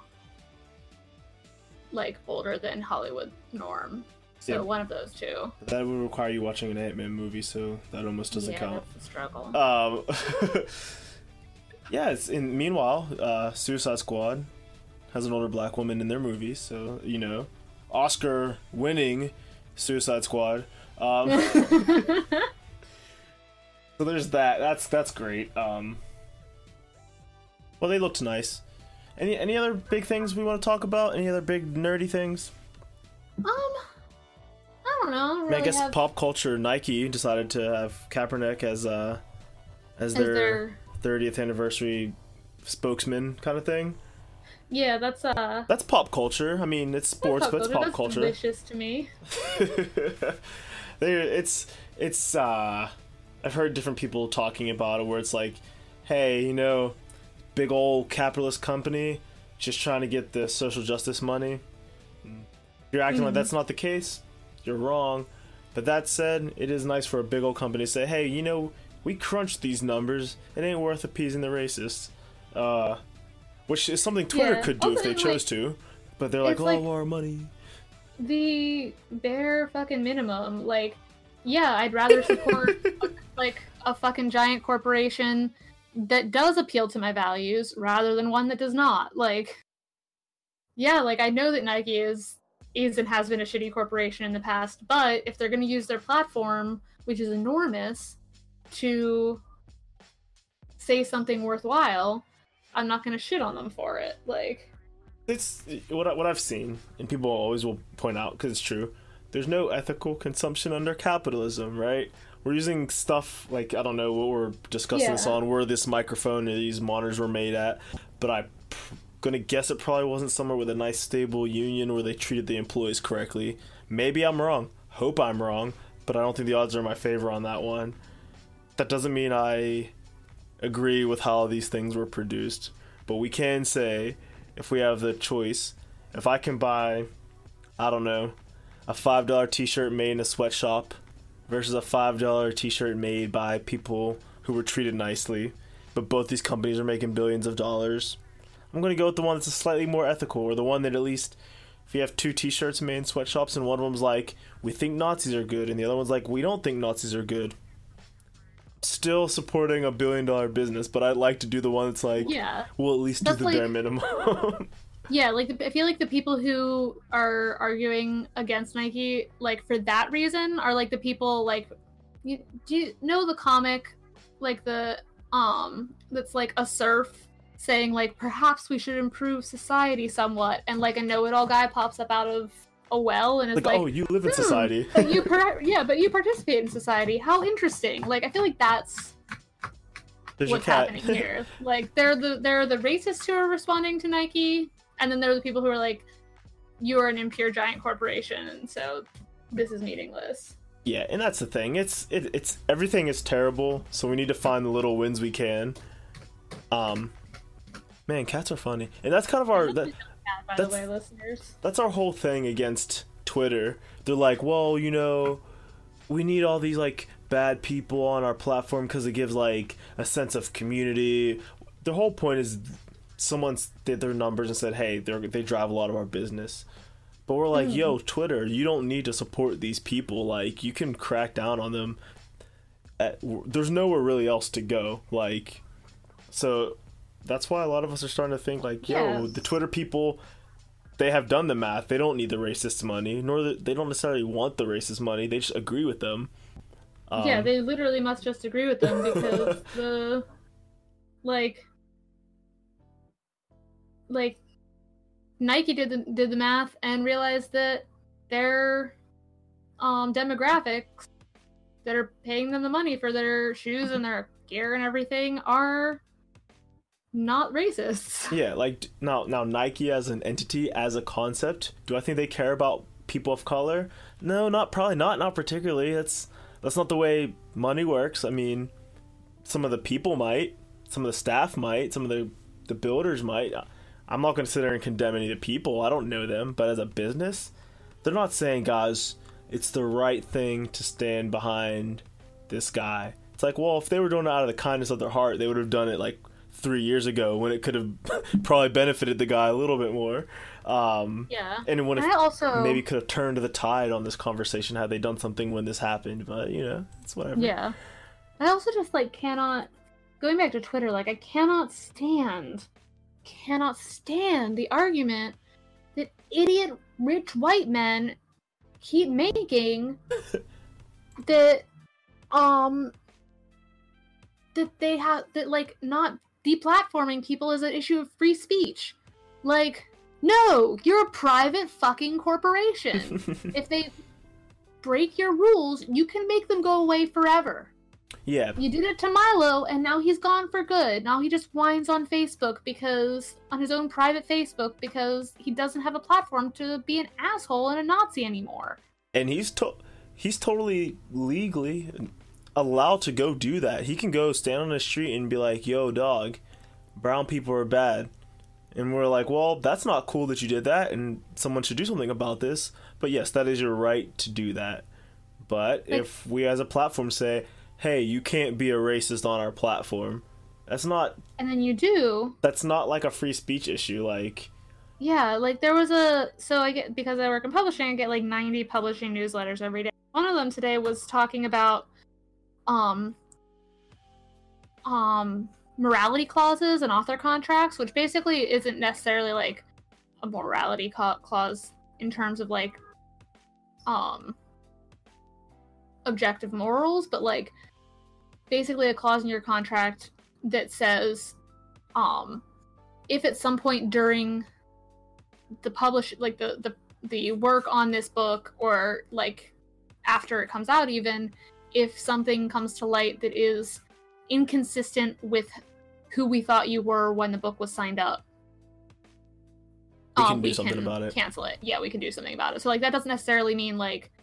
like, older than Hollywood norm. So one of those two. That would require you watching an Ant-Man movie, so that almost doesn't count. Yeah, that's a struggle. Yeah, meanwhile, Suicide Squad has an older black woman in their movie, so, you know, Oscar-winning Suicide Squad. So there's that. That's great. Well, they looked nice. Any other big things we want to talk about? Any other big nerdy things? I don't know. I guess pop culture. Nike decided to have Kaepernick as their 30th anniversary spokesman kind of thing. Yeah, that's pop culture. I mean, it's sports, but it's pop culture. That's delicious to me. I've heard different people talking about it where it's like, hey, you know, big old capitalist company just trying to get the social justice money. If you're acting like that's not the case, you're wrong. But that said, it is nice for a big old company to say, hey, you know, we crunched these numbers. It ain't worth appeasing the racists. Which is something Twitter could do if they chose to. But they're like, oh, our money. The bare fucking minimum. Like, yeah, I'd rather support like a fucking giant corporation that does appeal to my values rather than one that does not. Like, yeah, like I know that Nike is and has been a shitty corporation in the past, but if they're going to use their platform, which is enormous, to say something worthwhile, I'm not going to shit on them for it. Like, it's what I've seen, and people always will point out because it's true. There's no ethical consumption under capitalism, right? We're using stuff like, I don't know what we're discussing this on, where this microphone or these monitors were made at, but I'm gonna guess it probably wasn't somewhere with a nice stable union where they treated the employees correctly. Maybe I'm wrong. Hope I'm wrong, but I don't think the odds are in my favor on that one. That doesn't mean I agree with how these things were produced, but we can say, if we have the choice, if I can buy, I don't know, a $5 t-shirt made in a sweatshop versus a $5 t-shirt made by people who were treated nicely, but both these companies are making billions of dollars, I'm going to go with the one that's slightly more ethical, or the one that at least, if you have two t-shirts made in sweatshops and one of them's like, we think Nazis are good, and the other one's like, we don't think Nazis are good. Still supporting a $1 billion business, but I'd like to do the one that's like, we'll at least do the bare minimum. Yeah, like, I feel like the people who are arguing against Nike, like, for that reason, are, like, the people, like, do you know the comic, like, the, that's, like, a serf saying, like, perhaps we should improve society somewhat, and, like, a know-it-all guy pops up out of a well, and is like, oh, you live in society. But you participate in society. How interesting. Like, I feel like that's what's happening here. Like, they're the racists who are responding to Nike, and then there are the people who are like, you are an impure giant corporation, and so this is meaningless. Yeah, and that's the thing. It's everything is terrible, so we need to find the little wins we can. Man, cats are funny, and that's kind of our by the way, listeners. That's our whole thing against Twitter. They're like, well, you know, we need all these like bad people on our platform because it gives like a sense of community. The whole point is someone's did their numbers and said, hey, they drive a lot of our business. But we're like, yo, Twitter, you don't need to support these people. Like, you can crack down on them. There's nowhere really else to go. Like, so that's why a lot of us are starting to think, like, yo, the Twitter people, they have done the math. They don't need the racists' money, nor they don't necessarily want the racist money. They just agree with them. Yeah, they literally must just agree with them because like Nike did the math and realized that their demographics that are paying them the money for their shoes and their gear and everything are not racists. Yeah, like now Nike as an entity, as a concept, do I think they care about people of color? No, probably not particularly. That's not the way money works. I mean, some of the people might, some of the staff might, some of the builders might. I'm not going to sit there and condemn any of the people. I don't know them, but as a business, they're not saying, guys, it's the right thing to stand behind this guy. It's like, well, if they were doing it out of the kindness of their heart, they would have done it like 3 years ago when it could have probably benefited the guy a little bit more. Yeah. And when it maybe could have turned the tide on this conversation had they done something when this happened, but it's whatever. Yeah. I also just cannot, going back to Twitter, I cannot stand the argument that idiot rich white men keep making that they have that not deplatforming people is an issue of free speech. No, you're a private fucking corporation. If they break your rules, you can make them go away forever. Yeah. You did it to Milo, and now he's gone for good. Now he just whines on Facebook on his own private Facebook because he doesn't have a platform to be an asshole and a Nazi anymore. And he's totally legally allowed to go do that. He can go stand on the street and be like, yo, dog, brown people are bad. And we're like, well, that's not cool that you did that, and someone should do something about this. But yes, that is your right to do that. But if we as a platform say, hey, you can't be a racist on our platform, that's not... And then you do. That's not a free speech issue, Yeah, there was because I work in publishing, I get 90 publishing newsletters every day. One of them today was talking about morality clauses and author contracts, which basically isn't necessarily a morality clause in terms of objective morals, but basically a clause in your contract that says if at some point during the the work on this book, or after it comes out, even if something comes to light that is inconsistent with who we thought you were when the book was signed up, we can do something about it. Cancel it. Yeah, we can do something about it. So that doesn't necessarily mean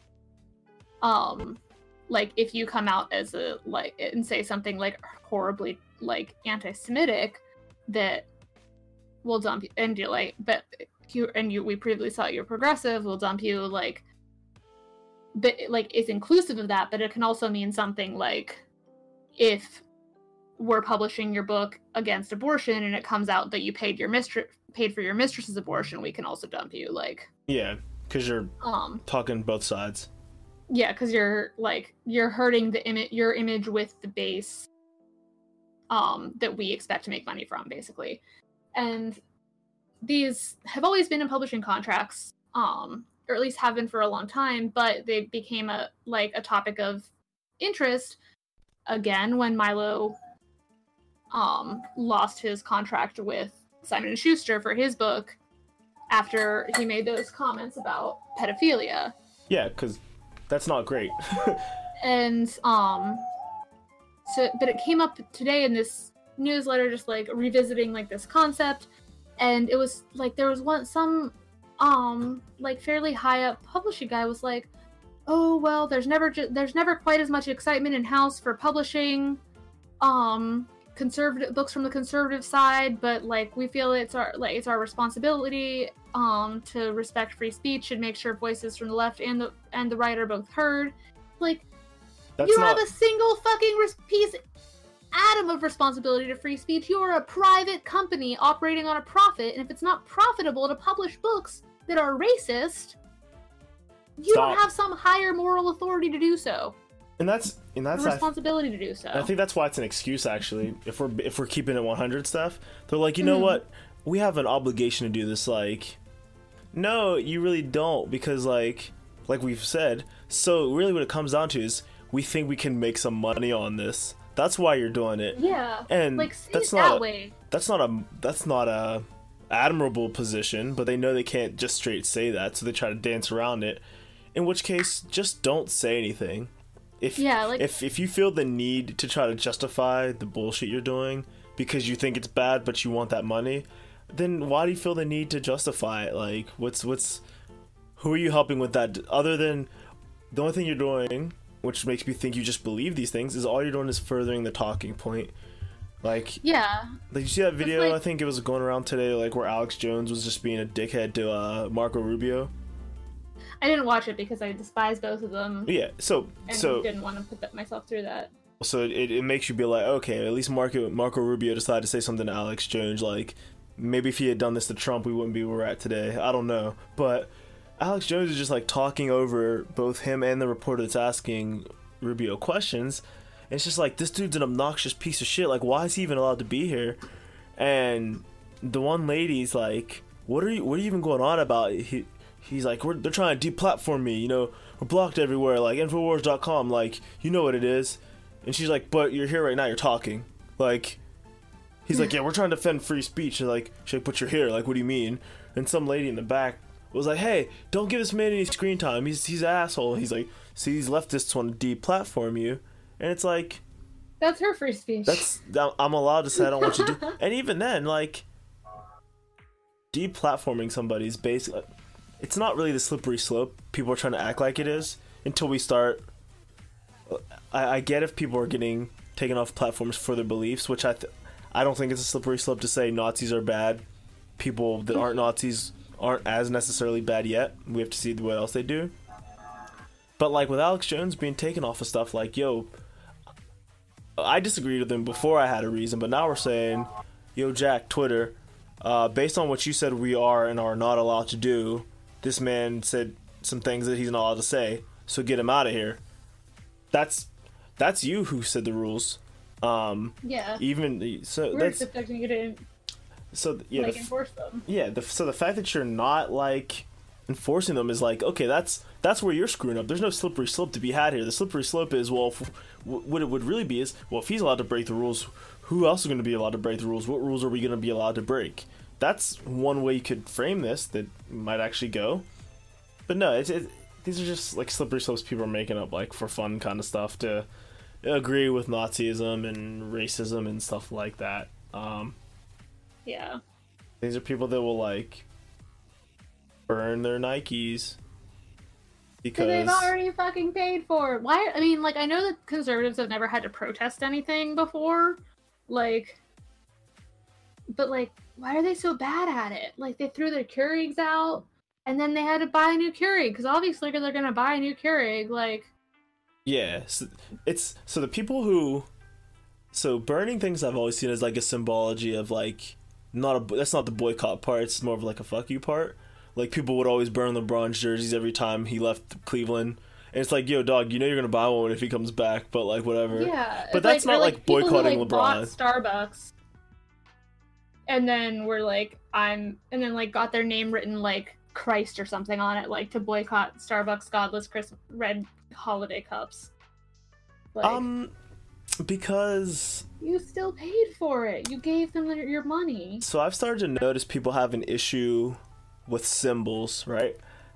if you come out as and say something horribly anti-Semitic, that we'll dump you, and you're we previously thought you're progressive, we'll dump you, but it's inclusive of that. But it can also mean something if we're publishing your book against abortion and it comes out that you paid for your mistress's abortion, we can also dump you. Yeah, because you're talking both sides. Yeah, because you're hurting your image with the base that we expect to make money from, basically. And these have always been in publishing contracts, or at least have been for a long time, but they became a topic of interest again when Milo lost his contract with Simon & Schuster for his book after he made those comments about pedophilia. Yeah, because that's not great. And but it came up today in this newsletter, just revisiting this concept, and it was there was some fairly high up publishing guy was oh well, there's never quite as much excitement in house for publishing conservative books from the conservative side, but we feel it's our responsibility to respect free speech and make sure voices from the left and the right are both heard. You don't have a single fucking piece. atom of responsibility to free speech. You're a private company operating on a profit, and if it's not profitable to publish books that are racist, you don't have some higher moral authority to do so. And that's a responsibility to do so. I think that's why it's an excuse, actually. If we're keeping it 100 stuff, they're like, you know what? We have an obligation to do this. Like, no, you really don't, because like we've said. So really, what it comes down to is we think we can make some money on this. That's why you're doing it. Yeah. And like, that's not way. That's not a admirable position, but they know they can't just straight say that, so they try to dance around it. In which case, just don't say anything. If you feel the need to try to justify the bullshit you're doing because you think it's bad but you want that money, then why do you feel the need to justify it? Like, who are you helping with that? Other than the only thing you're doing, which makes me think you just believe these things, is all you're doing is furthering the talking point. Like, yeah. Like, you see that video? I think it was going around today, like where Alex Jones was just being a dickhead to Marco Rubio. I didn't watch it because I despise both of them. Yeah, so didn't want to put myself through that. So it makes you be like, okay, at least Marco Rubio decided to say something to Alex Jones. Like, maybe if he had done this to Trump, we wouldn't be where we're at today. I don't know, but Alex Jones is just like talking over both him and the reporter that's asking Rubio questions. And it's just like, this dude's an obnoxious piece of shit. Like, why is he even allowed to be here? And the one lady's like, what are you even going on about? He's like, they're trying to deplatform me, you know, we're blocked everywhere, like Infowars.com, like, you know what it is. And she's like, but you're here right now, you're talking. Like, he's like, yeah, we're trying to defend free speech. And like, she's like, but you're here, like, what do you mean? And some lady in the back was like, hey, don't give this man any screen time, he's an asshole. He's like, see, these leftists want to deplatform you. And it's like, that's her free speech. I'm allowed to say I don't want you to do. And even then, like, deplatforming somebody's basically, it's not really the slippery slope people are trying to act like it is until we start. I get if people are getting taken off platforms for their beliefs, which I don't think it's a slippery slope to say Nazis are bad. People that aren't Nazis aren't as necessarily bad yet. We have to see what else they do. But like with Alex Jones being taken off of stuff, like, yo, I disagreed with him before I had a reason, but now we're saying, yo, Jack, Twitter, based on what you said we are and are not allowed to do, this man said some things that he's not allowed to say, so get him out of here. That's you who said the rules. Yeah. Even so, we're expecting you to. So yeah, like, enforce them. Yeah. So the fact that you're not like enforcing them is like, okay, that's where you're screwing up. There's no slippery slope to be had here. The slippery slope is, well, what it would really be is, well, if he's allowed to break the rules, who else is going to be allowed to break the rules? What rules are we going to be allowed to break? That's one way you could frame this that might actually go. But no, these are just like slippery slopes people are making up, like, for fun kind of stuff to agree with Nazism and racism and stuff like that. Yeah. These are people that will like burn their Nikes because they've already fucking paid for it. Why? I mean, like, I know that conservatives have never had to protest anything before, like, but like, why are they so bad at it? Like, they threw their Keurigs out, and then they had to buy a new Keurig, because obviously they're gonna buy a new Keurig, like. Yeah, so the people who, so burning things I've always seen as like a symbology of like, that's not the boycott part, it's more of like a fuck you part. Like, people would always burn LeBron's jerseys every time he left Cleveland. And it's like, yo, dog, you know you're going to buy one if he comes back, but like, whatever. Yeah. But that's not like boycotting who, like, LeBron. Bought Starbucks. And then were like, and then like got their name written like Christ or something on it, like, to boycott Starbucks Godless Red Holiday Cups. Like, because you still paid for it. You gave them your money. So I've started to notice people have an issue with symbols, right?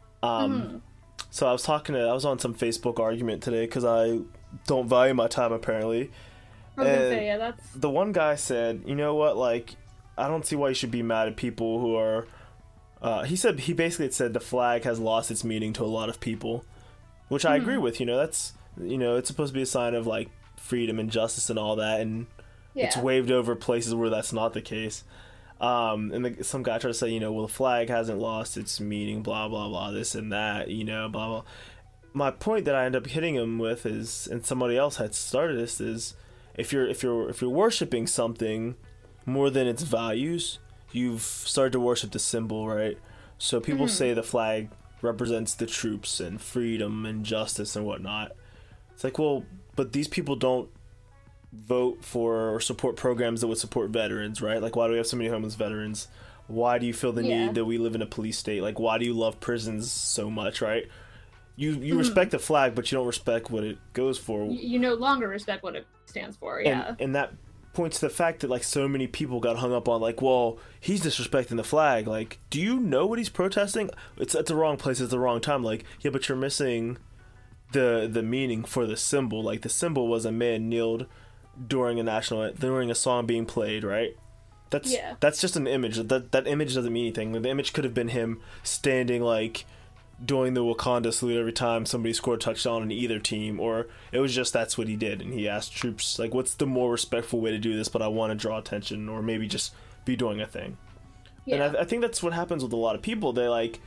So I was on some Facebook argument today because I don't value my time, apparently. I was gonna say, yeah, that's... The one guy said, you know what, like, I don't see why you should be mad at people who are... he basically said the flag has lost its meaning to a lot of people, which I agree with. You know, that's, you know, it's supposed to be a sign of like freedom and justice and all that, and it's waved over places where that's not the case. And some guy tried to say, you know, well, the flag hasn't lost its meaning, blah blah blah, this and that, you know, blah blah. My point that I end up hitting him with is, and somebody else had started this, is if you're worshiping something more than its values, you've started to worship the symbol, right? So people say the flag represents the troops and freedom and justice and whatnot. It's like, well, but these people don't vote for or support programs that would support veterans, right? Like, why do we have so many homeless veterans? Why do you feel the need that we live in a police state? Like, why do you love prisons so much, right? You respect the flag, but you don't respect what it goes for. You no longer respect what it stands for, yeah. And that points to the fact that, like, so many people got hung up on, like, well, he's disrespecting the flag. Like, do you know what he's protesting? It's the wrong place at the wrong time. Like, yeah, but you're missing the meaning for the symbol. Like, the symbol was a man kneeled during a song being played, right? That's just an image. That image doesn't mean anything. The image could have been him standing, like, doing the Wakanda salute every time somebody scored a touchdown on either team, or it was just that's what he did, and he asked troops, like, what's the more respectful way to do this, but I want to draw attention, or maybe just be doing a thing. And I think that's what happens with a lot of people. They, like,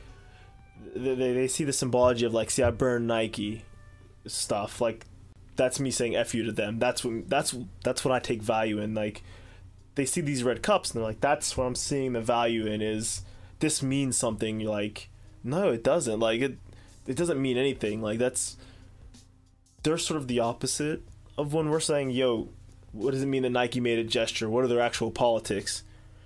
they see the symbology of, like, see, I burn Nike stuff, like, that's me saying F you to them. That's what I take value in. Like, they see these red cups and they're like, that's what I'm seeing the value in, is this means something. You're like, no, it doesn't. Like, it doesn't mean anything. Like, they're sort of the opposite of when we're saying, yo, what does it mean that Nike made a gesture? What are their actual politics?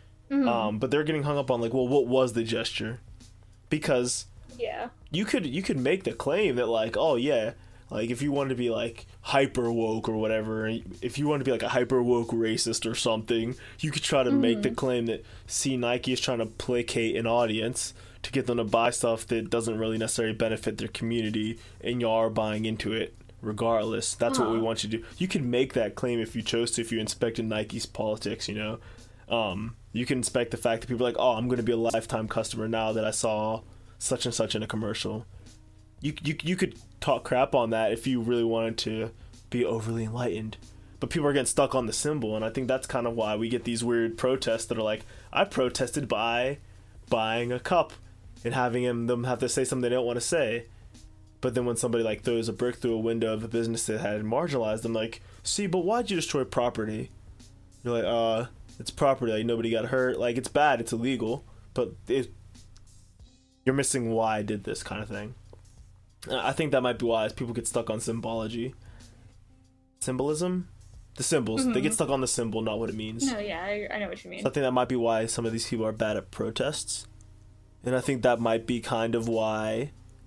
But they're getting hung up on, like, well, what was the gesture? Because you could make the claim that, like, oh yeah, like, if you wanted to be, like, hyper woke or whatever, if you wanted to be, like, a hyper woke racist or something, you could try to make the claim that, see, Nike is trying to placate an audience to get them to buy stuff that doesn't really necessarily benefit their community, and y'all are buying into it regardless. That's what we want you to do. You can make that claim if you chose to, if you inspected Nike's politics, you know. You can inspect the fact that people are like, oh, I'm going to be a lifetime customer now that I saw such and such in a commercial. You could talk crap on that if you really wanted to be overly enlightened. But people are getting stuck on the symbol, and I think that's kind of why we get these weird protests that are like, I protested by buying a cup and having them have to say something they don't want to say. But then when somebody, like, throws a brick through a window of a business that had marginalized them, like, see, but why'd you destroy property? You're like, it's property, like, nobody got hurt. Like, it's bad, it's illegal, but you're missing why I did this kind of thing. I think that might be why people get stuck on symbolism. The symbols. They get stuck on the symbol, not what it means. No, yeah, I know what you mean. So I think that might be why some of these people are bad at protests. And I think that might be kind of why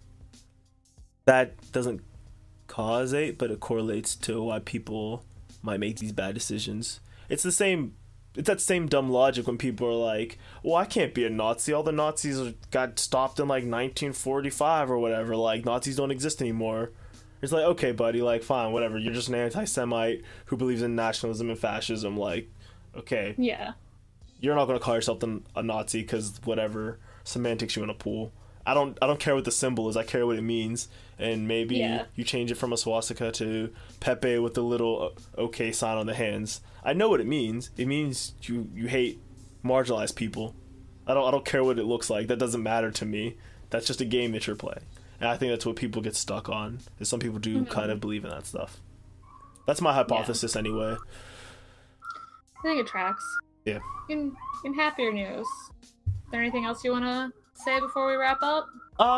that doesn't causate, but it correlates to why people might make these bad decisions. It's that same dumb logic when people are like, well, I can't be a Nazi. All the Nazis got stopped in, like, 1945 or whatever. Like, Nazis don't exist anymore. It's like, okay, buddy, like, fine, whatever. You're just an anti-Semite who believes in nationalism and fascism. Like, okay. Yeah. You're not going to call yourself a Nazi because whatever semantics you want to pull. I don't care what the symbol is. I care what it means. And maybe you change it from a swastika to Pepe with the little okay sign on the hands. I know what it means. It means you hate marginalized people. I don't care what it looks like. That doesn't matter to me. That's just a game that you're playing. And I think that's what people get stuck on. Is some people do kind of believe in that stuff. That's my hypothesis anyway. I think it tracks. Yeah. In happier news, is there anything else you want to say before we wrap up?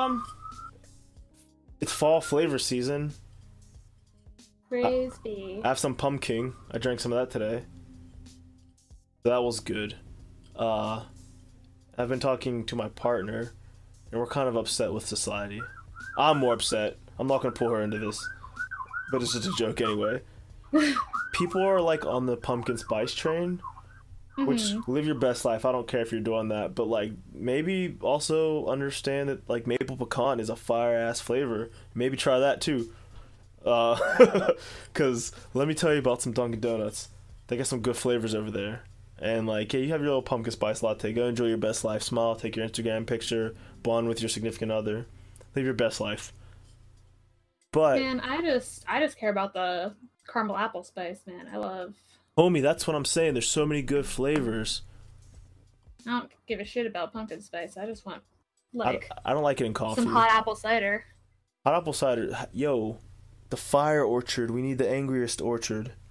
It's fall flavor season. Praise be. I have some pumpkin. I drank some of that today. That was good. I've been talking to my partner, and we're kind of upset with society. I'm more upset. I'm not going to pull her into this, but it's just a joke anyway. People are, like, on the pumpkin spice train, which, live your best life. I don't care if you're doing that, but, like, maybe also understand that, like, maple pecan is a fire-ass flavor. Maybe try that, too. Because let me tell you about some Dunkin' Donuts. They got some good flavors over there. And, like, hey, you have your little pumpkin spice latte. Go enjoy your best life. Smile, take your Instagram picture, bond with your significant other. Live your best life. But man, I just care about the caramel apple spice, man. I love. Homie, that's what I'm saying. There's so many good flavors. I don't give a shit about pumpkin spice. I just want, like, I don't like it in coffee. some hot apple cider. Hot apple cider. Yo, the fire orchard. We need the angriest orchard.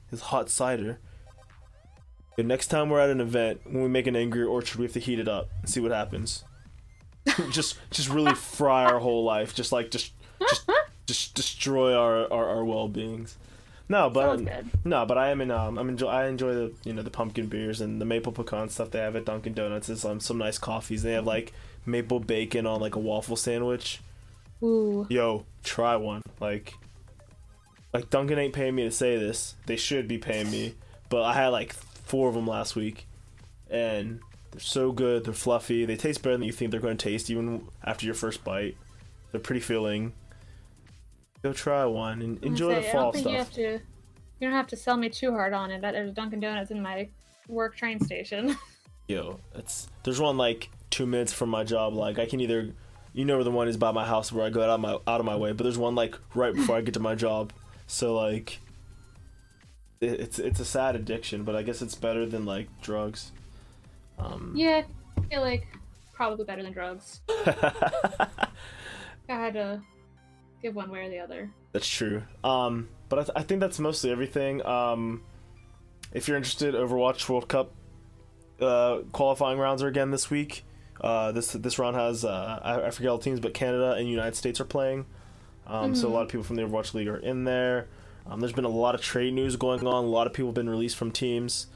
is hot cider. The next time we're at an event, when we make an Angry Orchard, we have to heat it up and see what happens. just really fry our whole life. Just destroy our well-beings. No, but I am in I enjoy the the pumpkin beers and the maple pecan stuff they have at Dunkin' Donuts. Is some nice coffees. They have like maple bacon on like a waffle sandwich. Ooh. Yo, try one. Like Dunkin' ain't paying me to say this. They should be paying me. But I had like 4 of them last week, and they're so good. They're fluffy. They taste better than you think they're going to taste, even after your first bite. They're pretty filling. Go try one and enjoy the fall stuff. You don't have to sell me too hard on it. There's Dunkin' Donuts in my work train station. Yo, there's one like 2 minutes from my job. Like I can either, where the one is by my house where I go out of my way, but there's one like right before I get to my job. So like. It's a sad addiction, but I guess it's better than like drugs. Yeah, I feel like probably better than drugs. I had to give one way or the other. That's true. But I think that's mostly everything. If you're interested, Overwatch World Cup qualifying rounds are again this week. This round has I forget all the teams, but Canada and United States are playing. So a lot of people from the Overwatch League are in there. There's been a lot of trade news going on. A lot of people have been released from teams.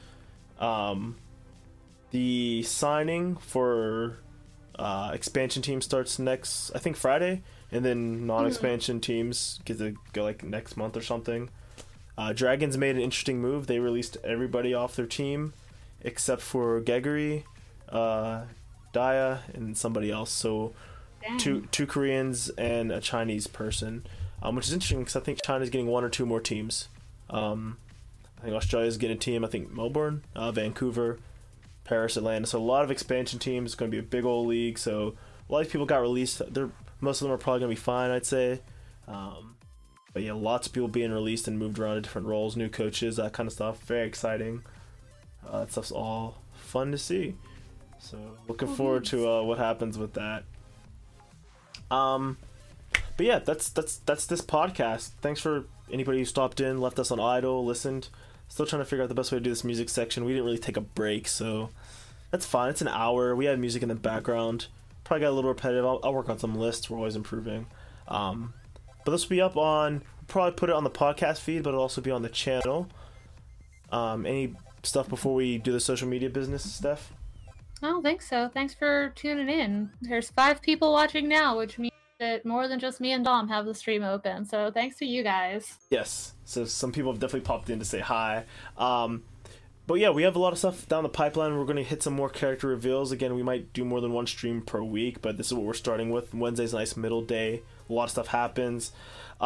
The signing for expansion team starts next, I think, Friday, and then non-expansion teams get to go like next month or something. Dragons made an interesting move. They released everybody off their team except for Geguri, Daya, and somebody else. So two Koreans and a Chinese person. Which is interesting because I think China's getting 1 or 2 more teams. I think Australia's getting a team. I think Melbourne, Vancouver, Paris, Atlanta. So a lot of expansion teams. It's going to be a big old league. So a lot of people got released. Most of them are probably going to be fine, I'd say. But yeah, lots of people being released and moved around to different roles, new coaches, that kind of stuff. Very exciting. That stuff's all fun to see. So looking forward to what happens with that. But yeah, that's this podcast. Thanks for anybody who stopped in, left us on idle, listened. Still trying to figure out the best way to do this music section. We didn't really take a break, so that's fine. It's an hour. We had music in the background. Probably got a little repetitive. I'll work on some lists. We're always improving. But this will be up on, probably put it on the podcast feed, but it'll also be on the channel. Any stuff before we do the social media business, Steph? I don't think so. Thanks for tuning in. There's 5 people watching now, which means that more than just me and Dom have the stream open, so thanks to you guys. Yes, so some people have definitely popped in to say hi. But yeah, we have a lot of stuff down the pipeline. We're going to hit some more character reveals. Again, we might do more than 1 stream per week, but this is what we're starting with. Wednesday's a nice middle day. A lot of stuff happens.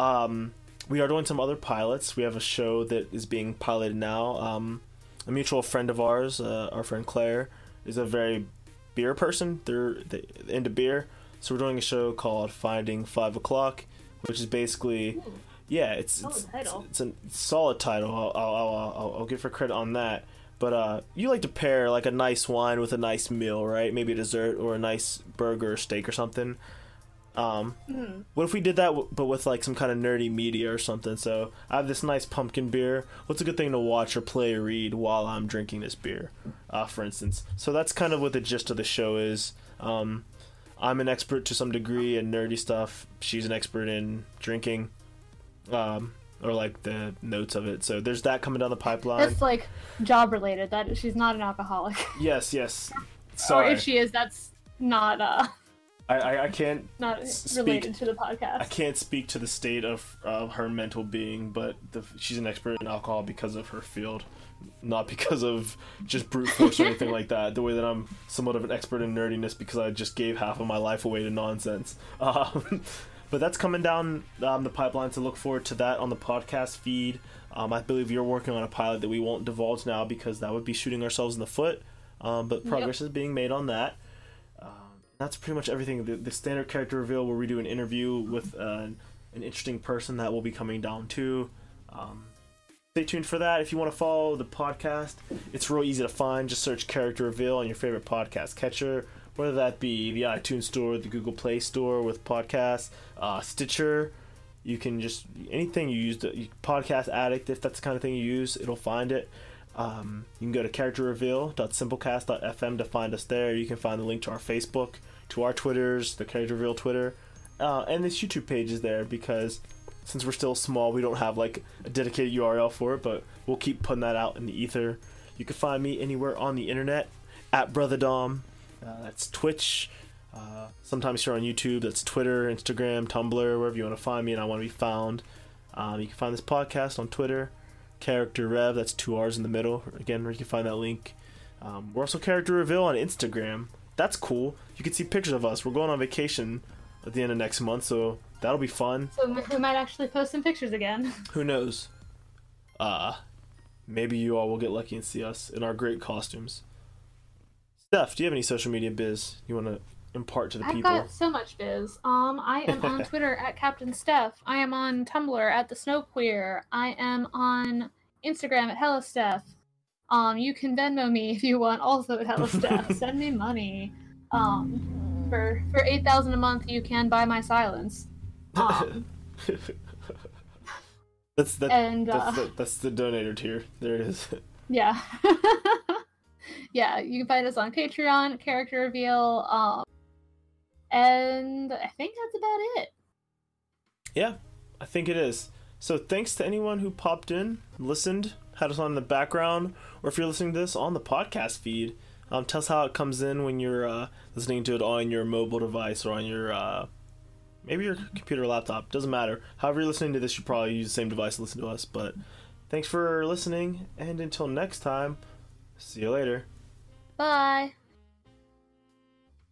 We are doing some other pilots. We have a show that is being piloted now. A mutual friend of ours, our friend Claire, is a very beer person. They're into beer. So we're doing a show called Finding 5 O'Clock, which is basically, it's a solid title. I'll give her credit on that. But you like to pair like a nice wine with a nice meal, right? Maybe a dessert or a nice burger or steak or something. What if we did that, but with like some kind of nerdy media or something? So I have this nice pumpkin beer. What's a good thing to watch or play or read while I'm drinking this beer, for instance? So that's kind of what the gist of the show is. I'm an expert to some degree in nerdy stuff. She's an expert in drinking, or like the notes of it. So there's that coming down the pipeline. That's like job related. That she's not an alcoholic. Yes. Sorry. Or if she is, that's not. I can't. Not related to the podcast. I can't speak to the state of her mental being, but she's an expert in alcohol because of her field. Not because of just brute force or anything like that. The way that I'm somewhat of an expert in nerdiness because I just gave half of my life away to nonsense. But that's coming down the pipeline, so look forward to that on the podcast feed. I believe you're working on a pilot that we won't divulge now because that would be shooting ourselves in the foot. But progress is being made on that. That's pretty much everything. The standard character reveal where we do an interview with an interesting person that will be coming down too. Stay tuned for that. If you want to follow the podcast, it's real easy to find. Just search Character Reveal on your favorite podcast catcher, whether that be the iTunes Store, the Google Play Store with podcasts, Stitcher, You can just, anything you use, Podcast Addict, if that's the kind of thing you use, it'll find it. You can go to characterreveal.simplecast.fm to find us there. You can find the link to our Facebook, to our Twitters, the Character Reveal Twitter, and this YouTube page is there because since we're still small, we don't have like a dedicated URL for it, but we'll keep putting that out in the ether. You can find me anywhere on the internet at Brother Dom. That's Twitch. Sometimes here on YouTube, that's Twitter, Instagram, Tumblr, wherever you want to find me and I want to be found. You can find this podcast on Twitter, Character Rev, that's 2 R's in the middle. Again, where you can find that link. We're also Character Reveal on Instagram. That's cool. You can see pictures of us. We're going on vacation at the end of next month, so that'll be fun. So we might actually post some pictures again. Who knows? Maybe you all will get lucky and see us in our great costumes. Steph, do you have any social media biz you want to impart to the people? I've got so much biz. I am on Twitter at Captain Steph. I am on Tumblr at The Snow Queer. I am on Instagram at Hello Steph. You can Venmo me if you want, also at Hello Steph. Send me money. For $8,000 a month, you can buy my silence. That's the donator tier. There it is. Yeah. Yeah, you can find us on Patreon, Character Reveal, and I think that's about it. Yeah, I think it is. So thanks to anyone who popped in, listened, had us on in the background, or if you're listening to this on the podcast feed, tell us how it comes in when you're listening to it on your mobile device or on your maybe your computer or laptop. Doesn't matter. However you're listening to this, you probably use the same device to listen to us. But thanks for listening, and until next time, see you later. Bye.